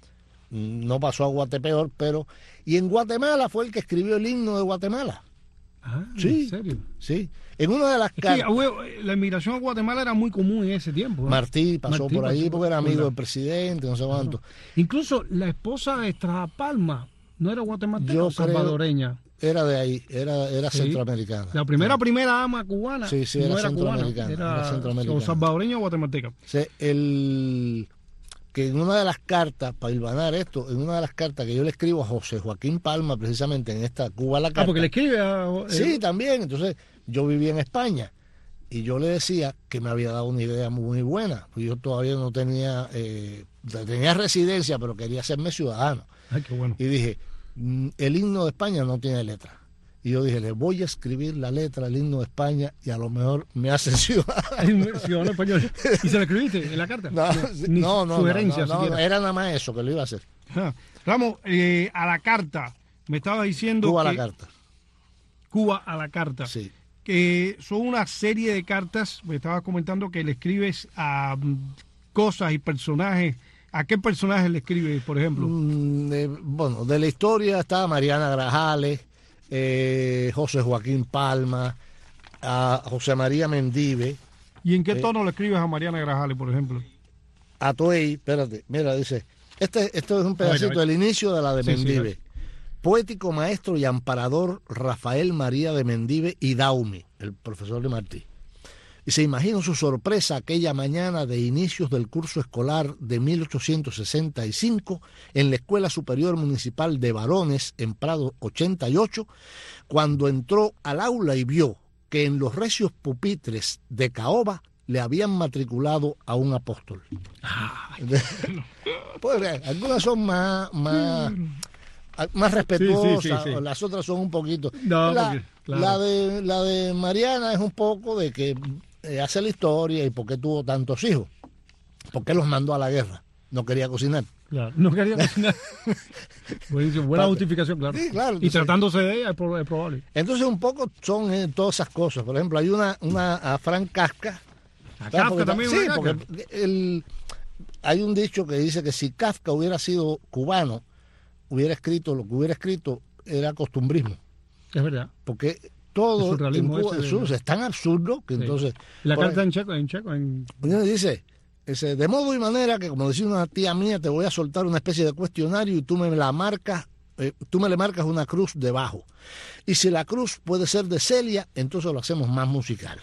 E: No pasó a Guatepeor, pero... Y en Guatemala fue el que escribió el himno de Guatemala.
D: Ah,
E: sí,
D: ¿en serio?
E: Sí. En una de las
D: es
E: cartas...
D: Que, la inmigración a Guatemala era muy común en ese tiempo, ¿no?
E: Martí pasó
D: Martí
E: por ahí
D: pasó
E: porque era amigo
D: por
E: del presidente, no sé cuánto.
D: Incluso la esposa de Estrada Palma no era guatemalteca
E: Yo
D: o salvadoreña.
E: Era de ahí, era, era
D: sí.
E: centroamericana.
D: La primera sí. primera ama cubana
E: sí, sí,
D: no
E: era,
D: era
E: centroamericana,
D: cubana, era,
E: era centroamericana.
D: O salvadoreña o guatemalteca.
E: Sí, el, que en una de las cartas, para hilvanar esto, en una de las cartas que yo le escribo a José Joaquín Palma, precisamente en esta Cuba la carta.
D: Ah, porque le escribe a... Eh,
E: sí, también. Entonces, yo vivía en España y yo le decía que me había dado una idea muy buena. Yo todavía no tenía, eh, tenía residencia, pero quería hacerme ciudadano.
D: Ay, qué bueno.
E: Y dije... el himno de España no tiene letra. Y yo dije, le voy a escribir la letra al himno de España y a lo mejor me hace ciudadano.
D: Ciudadano español. ¿Y se la escribiste en la carta?
E: No,
D: Ni
E: no, no,
D: sugerencia,
E: no, no, no, era nada más eso que lo iba a hacer.
D: Ah, Ramos, eh, a la carta, me estaba diciendo
E: Cuba
D: que...
E: a la carta.
D: Cuba a la carta.
E: Sí.
D: Que son una serie de cartas, me estabas comentando que le escribes a um, cosas y personajes. ¿A qué personaje le escribe, por ejemplo?
E: Mm, de, bueno, de la historia está Mariana Grajales, eh, José Joaquín Palma, a José María Mendive.
D: ¿Y en qué
E: eh,
D: tono le escribes a Mariana Grajales, por ejemplo?
E: A Toey, espérate, mira, dice, este, esto es un pedacito del inicio de la de sí, Mendive. Sí, poético maestro y amparador Rafael María de Mendive y Daumi, el profesor de Martí. Y se imaginó su sorpresa aquella mañana de inicios del curso escolar de mil ochocientos sesenta y cinco en la Escuela Superior Municipal de Varones en Prado ochenta y ocho, cuando entró al aula y vio que en los recios pupitres de caoba le habían matriculado a un apóstol. Ah, pues, algunas son más, más, más respetuosas, sí, sí, sí, sí. Las otras son un poquito.
D: No,
E: la,
D: porque, claro.
E: la, de, la de Mariana es un poco de que eh, hace la historia y por qué tuvo tantos hijos. ¿Por qué los mandó a la guerra? No quería cocinar.
D: Claro, no quería cocinar. Buenísimo, buena justificación, claro.
E: Sí, claro.
D: Entonces, y tratándose de ella es probable.
E: Entonces un poco son eh, todas esas cosas. Por ejemplo, hay una, una a Fran Casca.
D: ¿A Kafka también?
E: Sí, porque el, hay un dicho que dice que si Kafka hubiera sido cubano, hubiera escrito lo que hubiera escrito era costumbrismo.
D: Es verdad.
E: Porque todo en Cuba
D: ese,
E: es tan absurdo que sí. entonces...
D: La carta ahí, en checo, en checo. En...
E: Dice, ese, de modo y manera que, como decía una tía mía, te voy a soltar una especie de cuestionario y tú me la marcas, eh, tú me le marcas una cruz debajo. Y si la cruz puede ser de Celia, entonces lo hacemos más musical.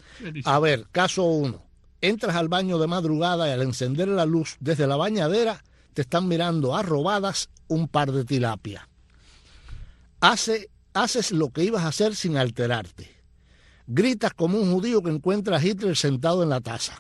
E: A ver, caso uno. Entras al baño de madrugada y al encender la luz desde la bañadera te están mirando arrobadas un par de tilapia. Hace... Haces lo que ibas a hacer sin alterarte. Gritas como un judío que encuentra a Hitler sentado en la taza.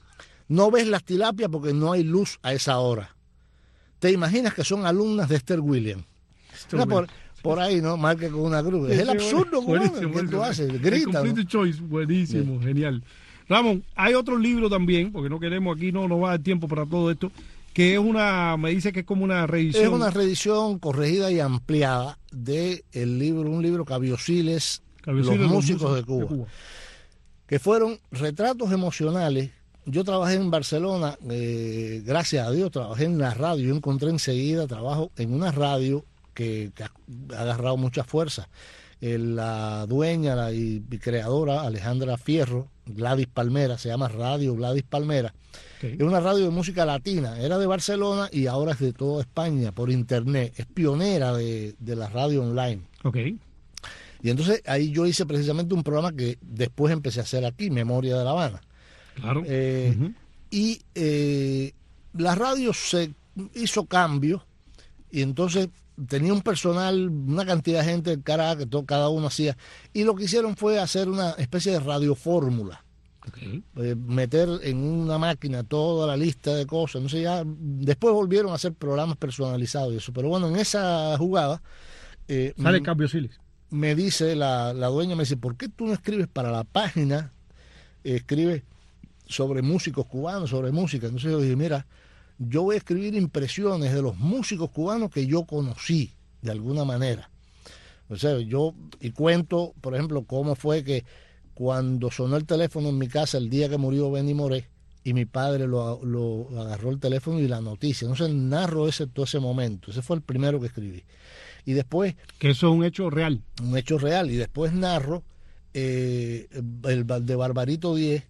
E: No ves las tilapias porque no hay luz a esa hora. Te imaginas que son alumnas de Esther Williams. Mira, por, por ahí, ¿no? Marque con una cruz. Es el absurdo buenísimo, que tú haces. Grita.
D: Complete Choice, buenísimo, sí. Genial. Ramón, hay otro libro también, porque no queremos aquí, no nos va a dar tiempo para todo esto, que es una, me dice que es como una reedición.
E: Es una reedición corregida y ampliada de el libro, un libro Cabiosiles, Cabiosiles los, músicos, los músicos de Cuba, de Cuba, que fueron retratos emocionales. Yo trabajé en Barcelona, eh, gracias a Dios, trabajé en la radio, yo encontré enseguida trabajo en una radio que, que ha agarrado mucha fuerza. Eh, la dueña la, y, y creadora, Alejandra Fierro, Gladys Palmera, se llama Radio Gladys Palmera. Okay. Es una radio de música latina, era de Barcelona y ahora es de toda España por internet, es pionera de, de la radio online.
D: Okay.
E: Y entonces ahí yo hice precisamente un programa que después empecé a hacer aquí, Memoria de La Habana.
D: Claro.
E: Eh, uh-huh. Y eh, la radio se hizo cambios y entonces tenía un personal, una cantidad de gente en Caracas, que todo, cada uno hacía, y lo que hicieron fue hacer una especie de radiofórmula. Okay. Eh, meter en una máquina toda la lista de cosas, no sé, ya después volvieron a hacer programas personalizados y eso, pero bueno, en esa jugada
D: eh, sale Cabiosiles.
E: Me dice la, la dueña, me dice, ¿por qué tú no escribes para la página? Eh, escribes sobre músicos cubanos, sobre música. Entonces yo dije, mira, yo voy a escribir impresiones de los músicos cubanos que yo conocí de alguna manera. O sea, yo y cuento, por ejemplo, cómo fue que cuando sonó el teléfono en mi casa el día que murió Benny Moré y mi padre lo, lo agarró el teléfono y la noticia. Entonces narro ese, todo ese momento. Ese fue el primero que escribí. Y después...
D: Que eso es un hecho real.
E: Un hecho real. Y después narro eh, el de Barbarito diez,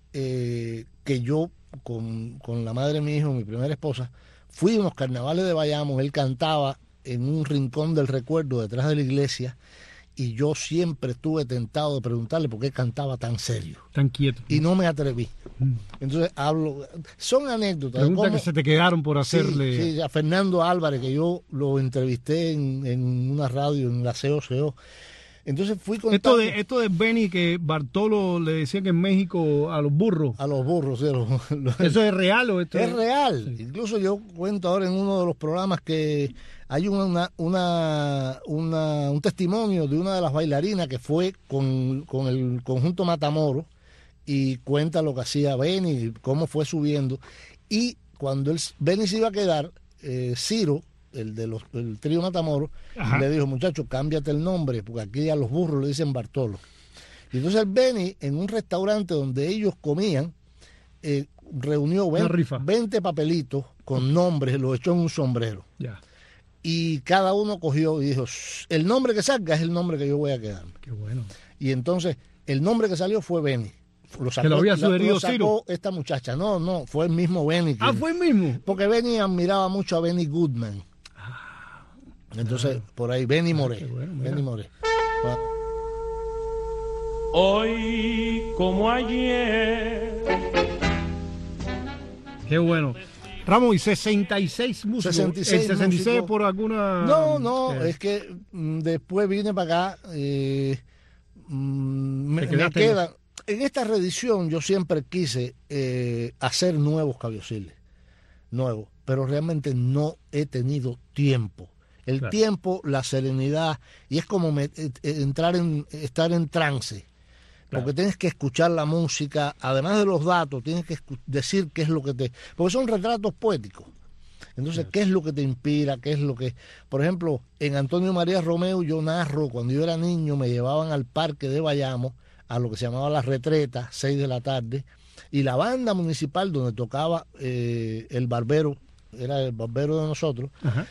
E: eh, que yo con, con la madre de mi hijo, mi primera esposa, fui a unos carnavales de Bayamo, él cantaba en un rincón del recuerdo detrás de la iglesia. Y yo siempre estuve tentado de preguntarle por qué cantaba tan serio.
D: Tan quieto.
E: Y no me atreví. Entonces hablo... Son anécdotas.
D: Preguntas que se te quedaron por hacerle...
E: Sí, sí, a Fernando Álvarez, que yo lo entrevisté en, en una radio, en la C O C O. Entonces fui contando...
D: Esto de, esto de Benny, que Bartolo le decía que en México a los burros.
E: A los burros, sí. A los, los,
D: ¿Eso es real o esto
E: es...?
D: Es
E: real.
D: Sí.
E: Incluso yo cuento ahora en uno de los programas que... Hay una, una, una, un testimonio de una de las bailarinas que fue con, con el conjunto Matamoros y cuenta lo que hacía Benny, cómo fue subiendo. Y cuando él, Benny se iba a quedar, eh, Ciro, el de los el trío Matamoros, Ajá. le dijo, muchacho, cámbiate el nombre, porque aquí a los burros le dicen Bartolo. Y entonces el Benny, en un restaurante donde ellos comían, eh, reunió veinte, veinte papelitos con nombres, los echó en un sombrero.
D: Ya.
E: Y cada uno cogió y dijo, el nombre que salga es el nombre que yo voy a quedar.
D: Qué bueno.
E: Y entonces, el nombre que salió fue Benny.
D: Lo sacó, ¿que lo había sugerido lo sacó Ciro?
E: Esta muchacha. No, no, fue el mismo Benny.
D: Ah, ¿fue el mismo?
E: Porque Benny admiraba mucho a Benny Goodman.
D: Ah,
E: entonces, ah, por ahí, Benny Moré. Ah, bueno, Benny Moré. Ah.
K: Hoy como ayer.
D: Qué bueno. Ramón, y sesenta y seis músicos.
E: sesenta y seis
D: ¿El sesenta y seis
E: músicos.
D: Por alguna...?
E: No, no, eh. es que mm, después vine para acá. Eh, mm, me, me quedan... En esta reedición yo siempre quise eh, hacer nuevos Cabiosiles. Nuevos. Pero realmente no he tenido tiempo. El claro. tiempo, la serenidad, y es como me, eh, entrar en, estar en trance. Porque claro. tienes que escuchar la música, además de los datos, tienes que decir qué es lo que te... Porque son retratos poéticos. Entonces, claro. ¿qué es lo que te inspira? ¿Qué es lo que...? Por ejemplo, en Antonio María Romeo yo narro, cuando yo era niño, me llevaban al parque de Bayamo, a lo que se llamaba La Retreta, seis de la tarde, Y la banda municipal donde tocaba eh, el barbero, era el barbero de nosotros,
D: Ajá.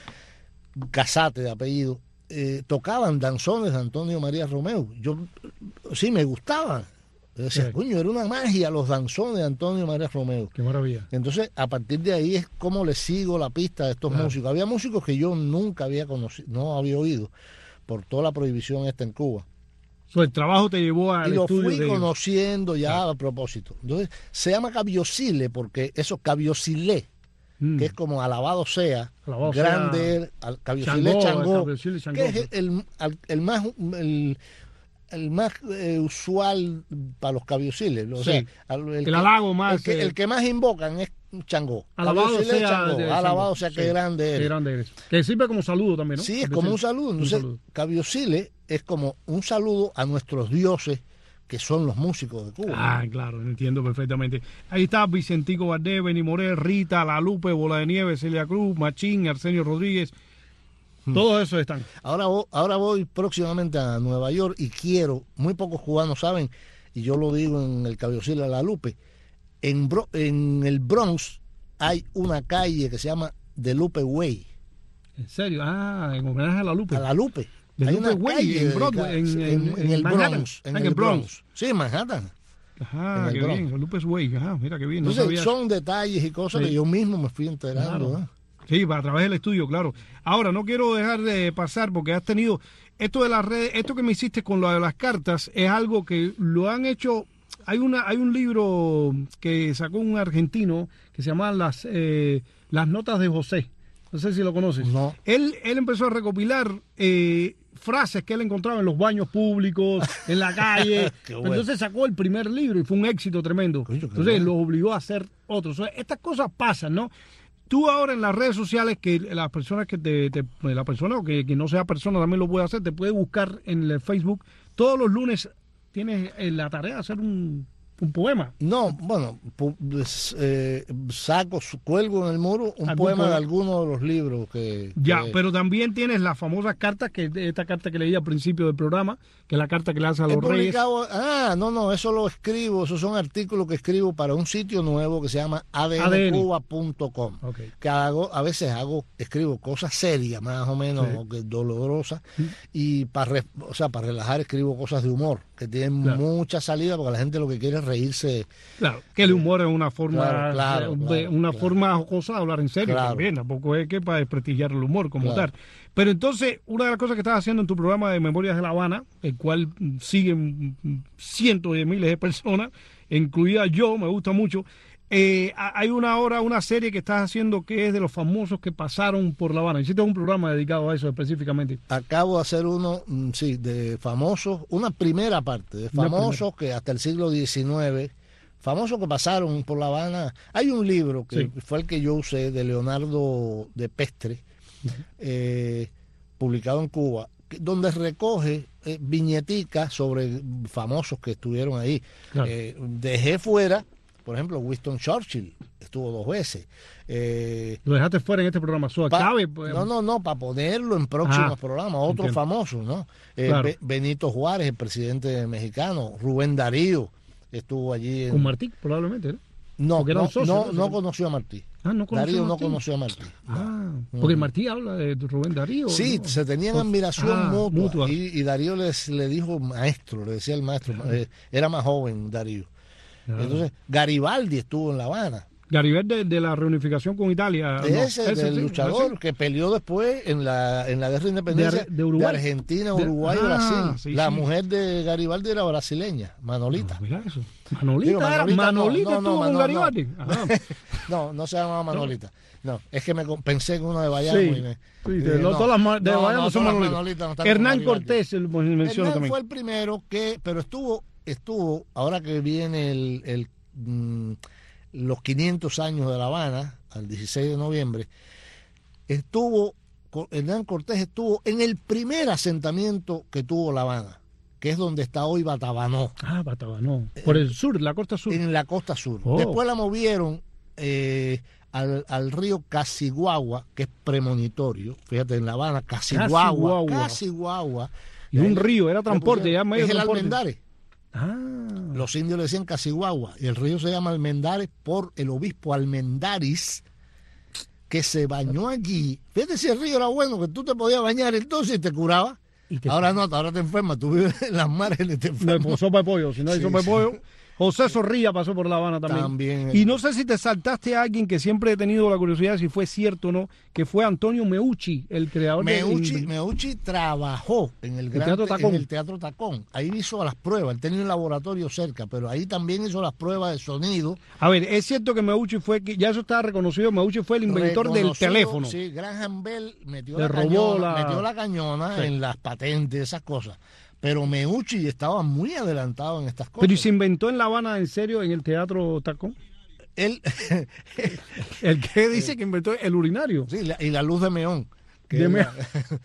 E: Casate de apellido, eh, tocaban danzones de Antonio María Romeo. Yo sí me gustaban. Yo decía,
D: Sí.
E: coño, era una magia los danzones de Antonio María Romeo.
D: Qué maravilla.
E: Entonces, a partir de ahí es como le sigo la pista de estos
D: Claro.
E: músicos. Había músicos que yo nunca había conocido, no había oído, por toda la prohibición esta en Cuba.
D: So, el trabajo te llevó al
E: Y lo
D: estudio
E: fui
D: de ellos.
E: conociendo ya a propósito. Entonces, se llama cabiosile porque eso, cabiosile,
D: Mm.
E: que es como alabado sea,
D: Alabado
E: grande,
D: sea
E: el- al- cabiosile
D: Changó,
E: Changó,
D: cabiosile Changó,
E: que es
D: sí.
E: el, el, el más el, el más eh, usual para los cabiosiles. O
D: Sí.
E: sea, al- el,
D: El
E: que-
D: halago más,
E: El que,
D: eh,
E: el que más invocan es Changó.
D: Alabado
E: Cabiosile
D: sea,
E: Changó,
D: de
E: alabado
D: Changó.
E: sea,
D: Sí.
E: qué grande
D: Qué
E: eres.
D: grande eres. Que sirve como saludo también, ¿no?
E: Sí, es como un saludo.
D: Un
E: Entonces,
D: saludo.
E: cabiosile es como un saludo a nuestros dioses, que son los músicos de Cuba.
D: Ah, claro, entiendo perfectamente. Ahí está Vicentico Valdés, Benny Morel, Rita, La Lupe, Bola de Nieve, Celia Cruz, Machín, Arsenio Rodríguez. Todos esos están.
E: Ahora, vo- ahora voy próximamente a Nueva York y quiero, muy pocos cubanos saben, y yo lo digo en el Cabiosile a La Lupe, en, Bro- en el Bronx hay una calle que se llama The Lupe Way,
D: En serio, ah, en homenaje a La Lupe.
E: a La Lupe.
D: The
E: hay
D: Lupe
E: una
D: Way,
E: calle
D: en
E: dedicada-
D: Broadway, en-
E: en,
D: en-
E: en el
D: en Manhattan.
E: Bronx.
D: Ah, en el Bronx.
E: Sí, en Manhattan.
D: Ajá,
E: en el
D: qué
E: Bronx.
D: bien, La Lupe's Way, ajá, mira qué bien. No
E: Entonces,
D: sabía.
E: son detalles y cosas
D: Sí.
E: que yo mismo me fui enterando.
D: Claro.
E: ¿no?
D: Sí, a través del estudio, claro. Ahora, no quiero dejar de pasar porque has tenido esto de las redes, esto que me hiciste con lo de las cartas es algo que lo han hecho. Hay una, hay un libro que sacó un argentino que se llama las eh, las notas de José. No sé si lo conoces.
E: No.
D: Él, él empezó a recopilar eh, frases que él encontraba en los baños públicos, en la calle.
E: Qué bueno.
D: Entonces sacó el primer libro y fue un éxito tremendo.
E: Coño, qué
D: Entonces
E: bueno.
D: lo obligó a hacer otro. O sea, estas cosas pasan, ¿no? Tú ahora en las redes sociales, que las personas que te, te- la persona o que, que no sea persona también lo puede hacer, te puede buscar en el Facebook. Todos los lunes tienes eh, la tarea de hacer un, un poema.
E: No, bueno, pu- pues, eh, saco, su- cuelgo en el muro un
D: ¿Algún
E: poema
D: poema?
E: de alguno de los libros que...
D: Ya,
E: que-
D: pero también tienes las famosas cartas, que esta carta que leí al principio del programa, que es la carta que le hace a
E: He
D: los reyes.
E: publicado, ah, no, no, eso lo escribo, esos son artículos que escribo para un sitio nuevo que se llama A D N Cuba punto com,
D: Ok.
E: que hago, a veces hago, escribo cosas serias, más o menos,
D: Sí.
E: o que dolorosas, y para, o sea, para relajar escribo cosas de humor, que tienen
D: Claro.
E: mucha salida, porque la gente lo que quiere es reírse.
D: Claro, que el humor es una forma,
E: Claro, claro,
D: de-
E: claro,
D: una
E: claro.
D: forma jocosa de hablar en serio
E: Claro.
D: también, tampoco es que para desprestigiar el humor como
E: Claro.
D: tal. Pero entonces, una de las cosas que estás haciendo en tu programa de Memorias de La Habana, el cual mm, siguen mm, cientos de miles de personas, incluida yo, me gusta mucho, eh, ha- hay una hora, una serie que estás haciendo que es de los famosos que pasaron por La Habana. Hiciste un programa dedicado a eso específicamente.
E: Acabo de hacer uno, mm, sí, de famosos, una primera parte, de
D: Una
E: famosos que hasta el siglo diecinueve, famosos que pasaron por La Habana. Hay un libro que
D: Sí.
E: fue el que yo usé, de Leonardo de Pestre, eh, publicado en Cuba, que- donde recoge eh, viñeticas sobre famosos que estuvieron ahí.
D: Claro.
E: Eh, dejé fuera, por ejemplo, Winston Churchill, estuvo dos veces. Eh,
D: Lo dejaste fuera en este programa. So,
E: Pa-
D: cabe, pues,
E: no, no, no, para ponerlo en próximos
D: Ah,
E: programas, otros
D: entiendo.
E: famosos, ¿no? Eh,
D: Claro.
E: Be- Benito Juárez, el presidente mexicano, Rubén Darío, estuvo allí. En...
D: con Martí, probablemente, ¿no?
E: No,
D: porque era un
E: no,
D: socio,
E: no,
D: ¿no?
E: no conoció a Martí.
D: Ah, no conoció
E: Darío
D: a
E: no
D: Martí.
E: conoció a Martí.
D: Ah, porque Martí habla de Rubén Darío.
E: Sí,
D: ¿no?
E: se tenían
D: Pues,
E: admiración
D: ah,
E: mutua,
D: mutua.
E: Y, y Darío les, le dijo maestro, le decía el maestro, eh, era más joven Darío.
D: Claro.
E: Entonces, Garibaldi estuvo en La Habana.
D: Garibel de, de la reunificación con Italia.
E: De
D: no,
E: ese,
D: ese
E: del
D: sí,
E: luchador
D: ese.
E: que peleó después en la, en la guerra de independencia
D: De- de Uruguay.
E: Argentina,
D: De-
E: Uruguay y
D: ah,
E: Brasil.
D: sí,
E: la
D: sí.
E: mujer de Garibaldi era brasileña, Manolita.
D: Ah, mira eso. Manolita,
E: Digo,
D: era,
E: Manolita no,
D: Manolita
E: no, no,
D: estuvo con
E: Manol-
D: Garibaldi. Ajá.
E: No, no se llamaba Manolita. No, es que me con- pensé en uno de Bayamo.
D: Sí,
E: y me-
D: sí,
E: y
D: de
E: dije,
D: lo-
E: no,
D: todas las ma- de
E: no,
D: Bayamo
E: no,
D: son
E: todas las
D: Manolitas.
E: Manolitas no están
D: Hernán
E: con Garibaldi.
D: Cortés el menciona
E: Hernán
D: también.
E: fue el primero que, pero estuvo, estuvo, ahora que viene el, el, mm, los quinientos años de La Habana, al dieciséis de noviembre, estuvo, co- Hernán Cortés estuvo en el primer asentamiento que tuvo La Habana, que es donde está hoy Batabanó,
D: Ah, Batabanó. Por el sur, la costa sur.
E: en la costa sur.
D: Oh.
E: Después la movieron eh, al, al río Casiguagua, que es premonitorio, fíjate, en La Habana, Casiguagua,
D: Casiguagua.
E: Casiguagua.
D: Y un
E: ahí
D: río, era
E: le
D: transporte,
E: pusieron-
D: ya medio
E: es el
D: transporte.
E: Almendares.
D: Ah.
E: Los indios le decían Casiguagua, y el río se llama Almendares por el obispo Almendaris, que se bañó allí. Fíjate si el río era bueno, que tú te podías bañar entonces y te curaba.
D: ¿Y te
E: ahora no, ahora te enfermas, tú vives en las márgenes, te enfermas.
D: No, sopa de pollo, si no hay
E: Sí,
D: sopa de
E: sí.
D: pollo. José Zorrilla pasó por La Habana también.
E: También.
D: Y no sé si te saltaste a alguien que siempre he tenido la curiosidad si fue cierto o no, que fue Antonio Meucci, el creador
E: Meucci,
D: de...
E: Meucci trabajó en el, gran,
D: Teatro Tacón.
E: en el Teatro Tacón. Ahí hizo las pruebas. Él tenía un laboratorio cerca, pero ahí también hizo las pruebas de sonido.
D: A ver, es cierto que Meucci fue, que ya eso estaba reconocido, Meucci fue el inventor del
E: Reconocido,
D: teléfono.
E: Sí, Graham Bell metió,
D: Le
E: la
D: robó
E: cañona,
D: la-
E: metió la cañona
D: Sí.
E: en las patentes, esas cosas. Pero Meucci estaba muy adelantado en estas cosas.
D: Pero ¿y se inventó en La Habana en serio en el Teatro Tacón?
E: Él,
D: El que dice que inventó el urinario.
E: sí, la- y la luz de Meón. que
D: De
E: es
D: Me-
E: la-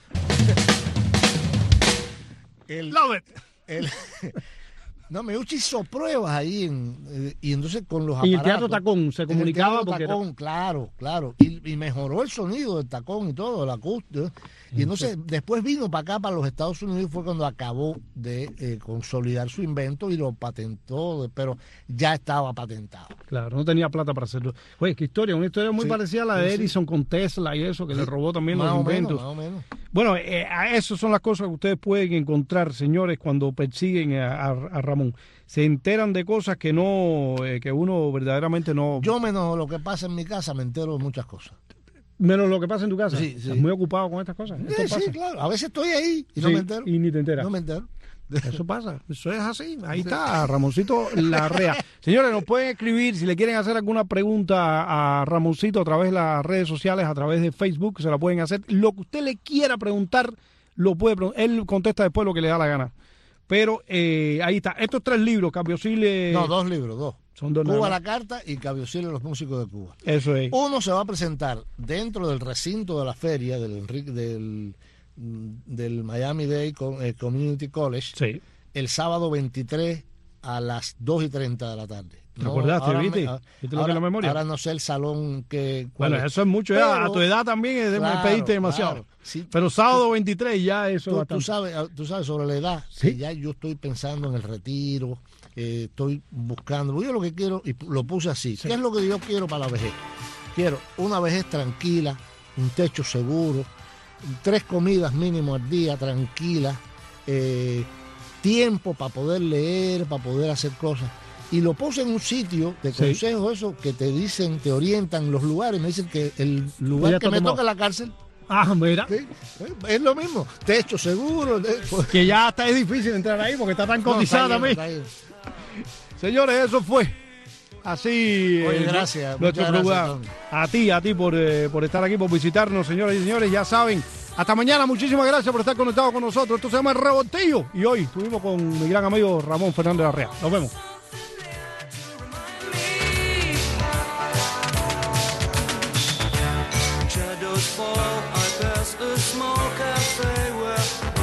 E: el,
D: Love it.
E: el- no, Meucci hizo pruebas ahí en, eh, y entonces con los
D: En el
E: aparatos.
D: Teatro Tacón se
E: En el
D: comunicaba
E: Teatro
D: porque era-
E: Tacón, claro, claro. Y, y mejoró el sonido del tacón y todo, la acústica. Y entonces después vino para acá, para los Estados Unidos, y fue cuando acabó de eh, consolidar su invento y lo patentó, pero ya estaba patentado.
D: Claro, no tenía plata para hacerlo. Oye, qué historia, una historia muy
E: Sí,
D: parecida a la de
E: sí, sí.
D: Edison con Tesla y eso, que le robó también
E: Más
D: los
E: o menos,
D: inventos.
E: más o menos.
D: Bueno, eh, a eso son las cosas que ustedes pueden encontrar, señores, cuando persiguen a, a- a Ramón. Se enteran de cosas que no, eh, que uno verdaderamente no...
E: Yo menos lo que pasa en mi casa me entero de muchas cosas.
D: Menos lo que pasa en tu casa.
E: Sí, sí.
D: Estás muy ocupado con estas cosas. Esto
E: Sí,
D: pasa.
E: sí, claro. A veces estoy ahí y no
D: Sí,
E: me entero.
D: y ni te enteras.
E: No me entero.
D: Eso pasa, eso es así. Ahí está, Ramoncito Larrea. Señores, nos pueden escribir si le quieren hacer alguna pregunta a Ramoncito a través de las redes sociales, a través de Facebook, se la pueden hacer. Lo que usted le quiera preguntar, lo puede preguntar. Él contesta después lo que le da la gana. Pero eh, ahí está. Estos tres libros, Cabiosile...
E: No, dos libros, dos.
D: Son dos
E: Cuba
D: nada
E: la
D: más.
E: carta y Cabiosile los músicos de Cuba.
D: Eso es.
E: Uno se va a presentar dentro del recinto de la feria del, Enrique- del, del Miami Dade Co- eh, Community College
D: Sí.
E: el sábado veintitrés a las dos y treinta de la tarde.
D: ¿Te acordaste,
E: ahora
D: viste?
E: me- ah,
D: ¿Viste lo que
E: ahora-
D: es la memoria?
E: Ahora no sé el salón que... cuál
D: Bueno,
E: es.
D: eso es mucho. ya,
E: Pero-
D: a tu edad también es de
E: Claro,
D: pediste demasiado.
E: claro, sí.
D: Pero sábado veintitrés ya eso es
E: Tú,
D: bastante.
E: tú sabes, ah, tú sabes sobre la edad,
D: Sí.
E: que ya yo estoy pensando en el retiro, eh, estoy buscando, yo lo que quiero, y lo puse así, ¿qué es lo que yo quiero para la vejez? Quiero una vejez tranquila, un techo seguro, tres comidas mínimo al día, tranquila, eh, tiempo para poder leer, para poder hacer cosas. Y lo puse en un sitio de
D: Sí.
E: consejos, eso, que te dicen, te orientan los lugares, me dicen que el
D: Ya
E: lugar
D: está
E: que me
D: tomado.
E: toca es la cárcel.
D: Ah, mira.
E: Sí, es lo mismo, techo seguro. eh, pues,
D: Que ya está es difícil entrar ahí porque está tan
E: no,
D: cotizada
E: está lleno,
D: también.
E: está lleno.
D: Señores, eso fue. Así.
E: Oye,
D: eh,
E: gracias,
D: nuestro
E: muchas gracias,
D: programa.
E: Tony.
D: A ti, a ti por, eh, por estar aquí, por visitarnos, señores y señores. Ya saben. Hasta mañana. Muchísimas gracias por estar conectados con nosotros. Esto se llama El Revoltillo. Y hoy estuvimos con mi gran amigo Ramón Fernández Larrea. Nos vemos.
B: Shadows fall, I pass a small cafe where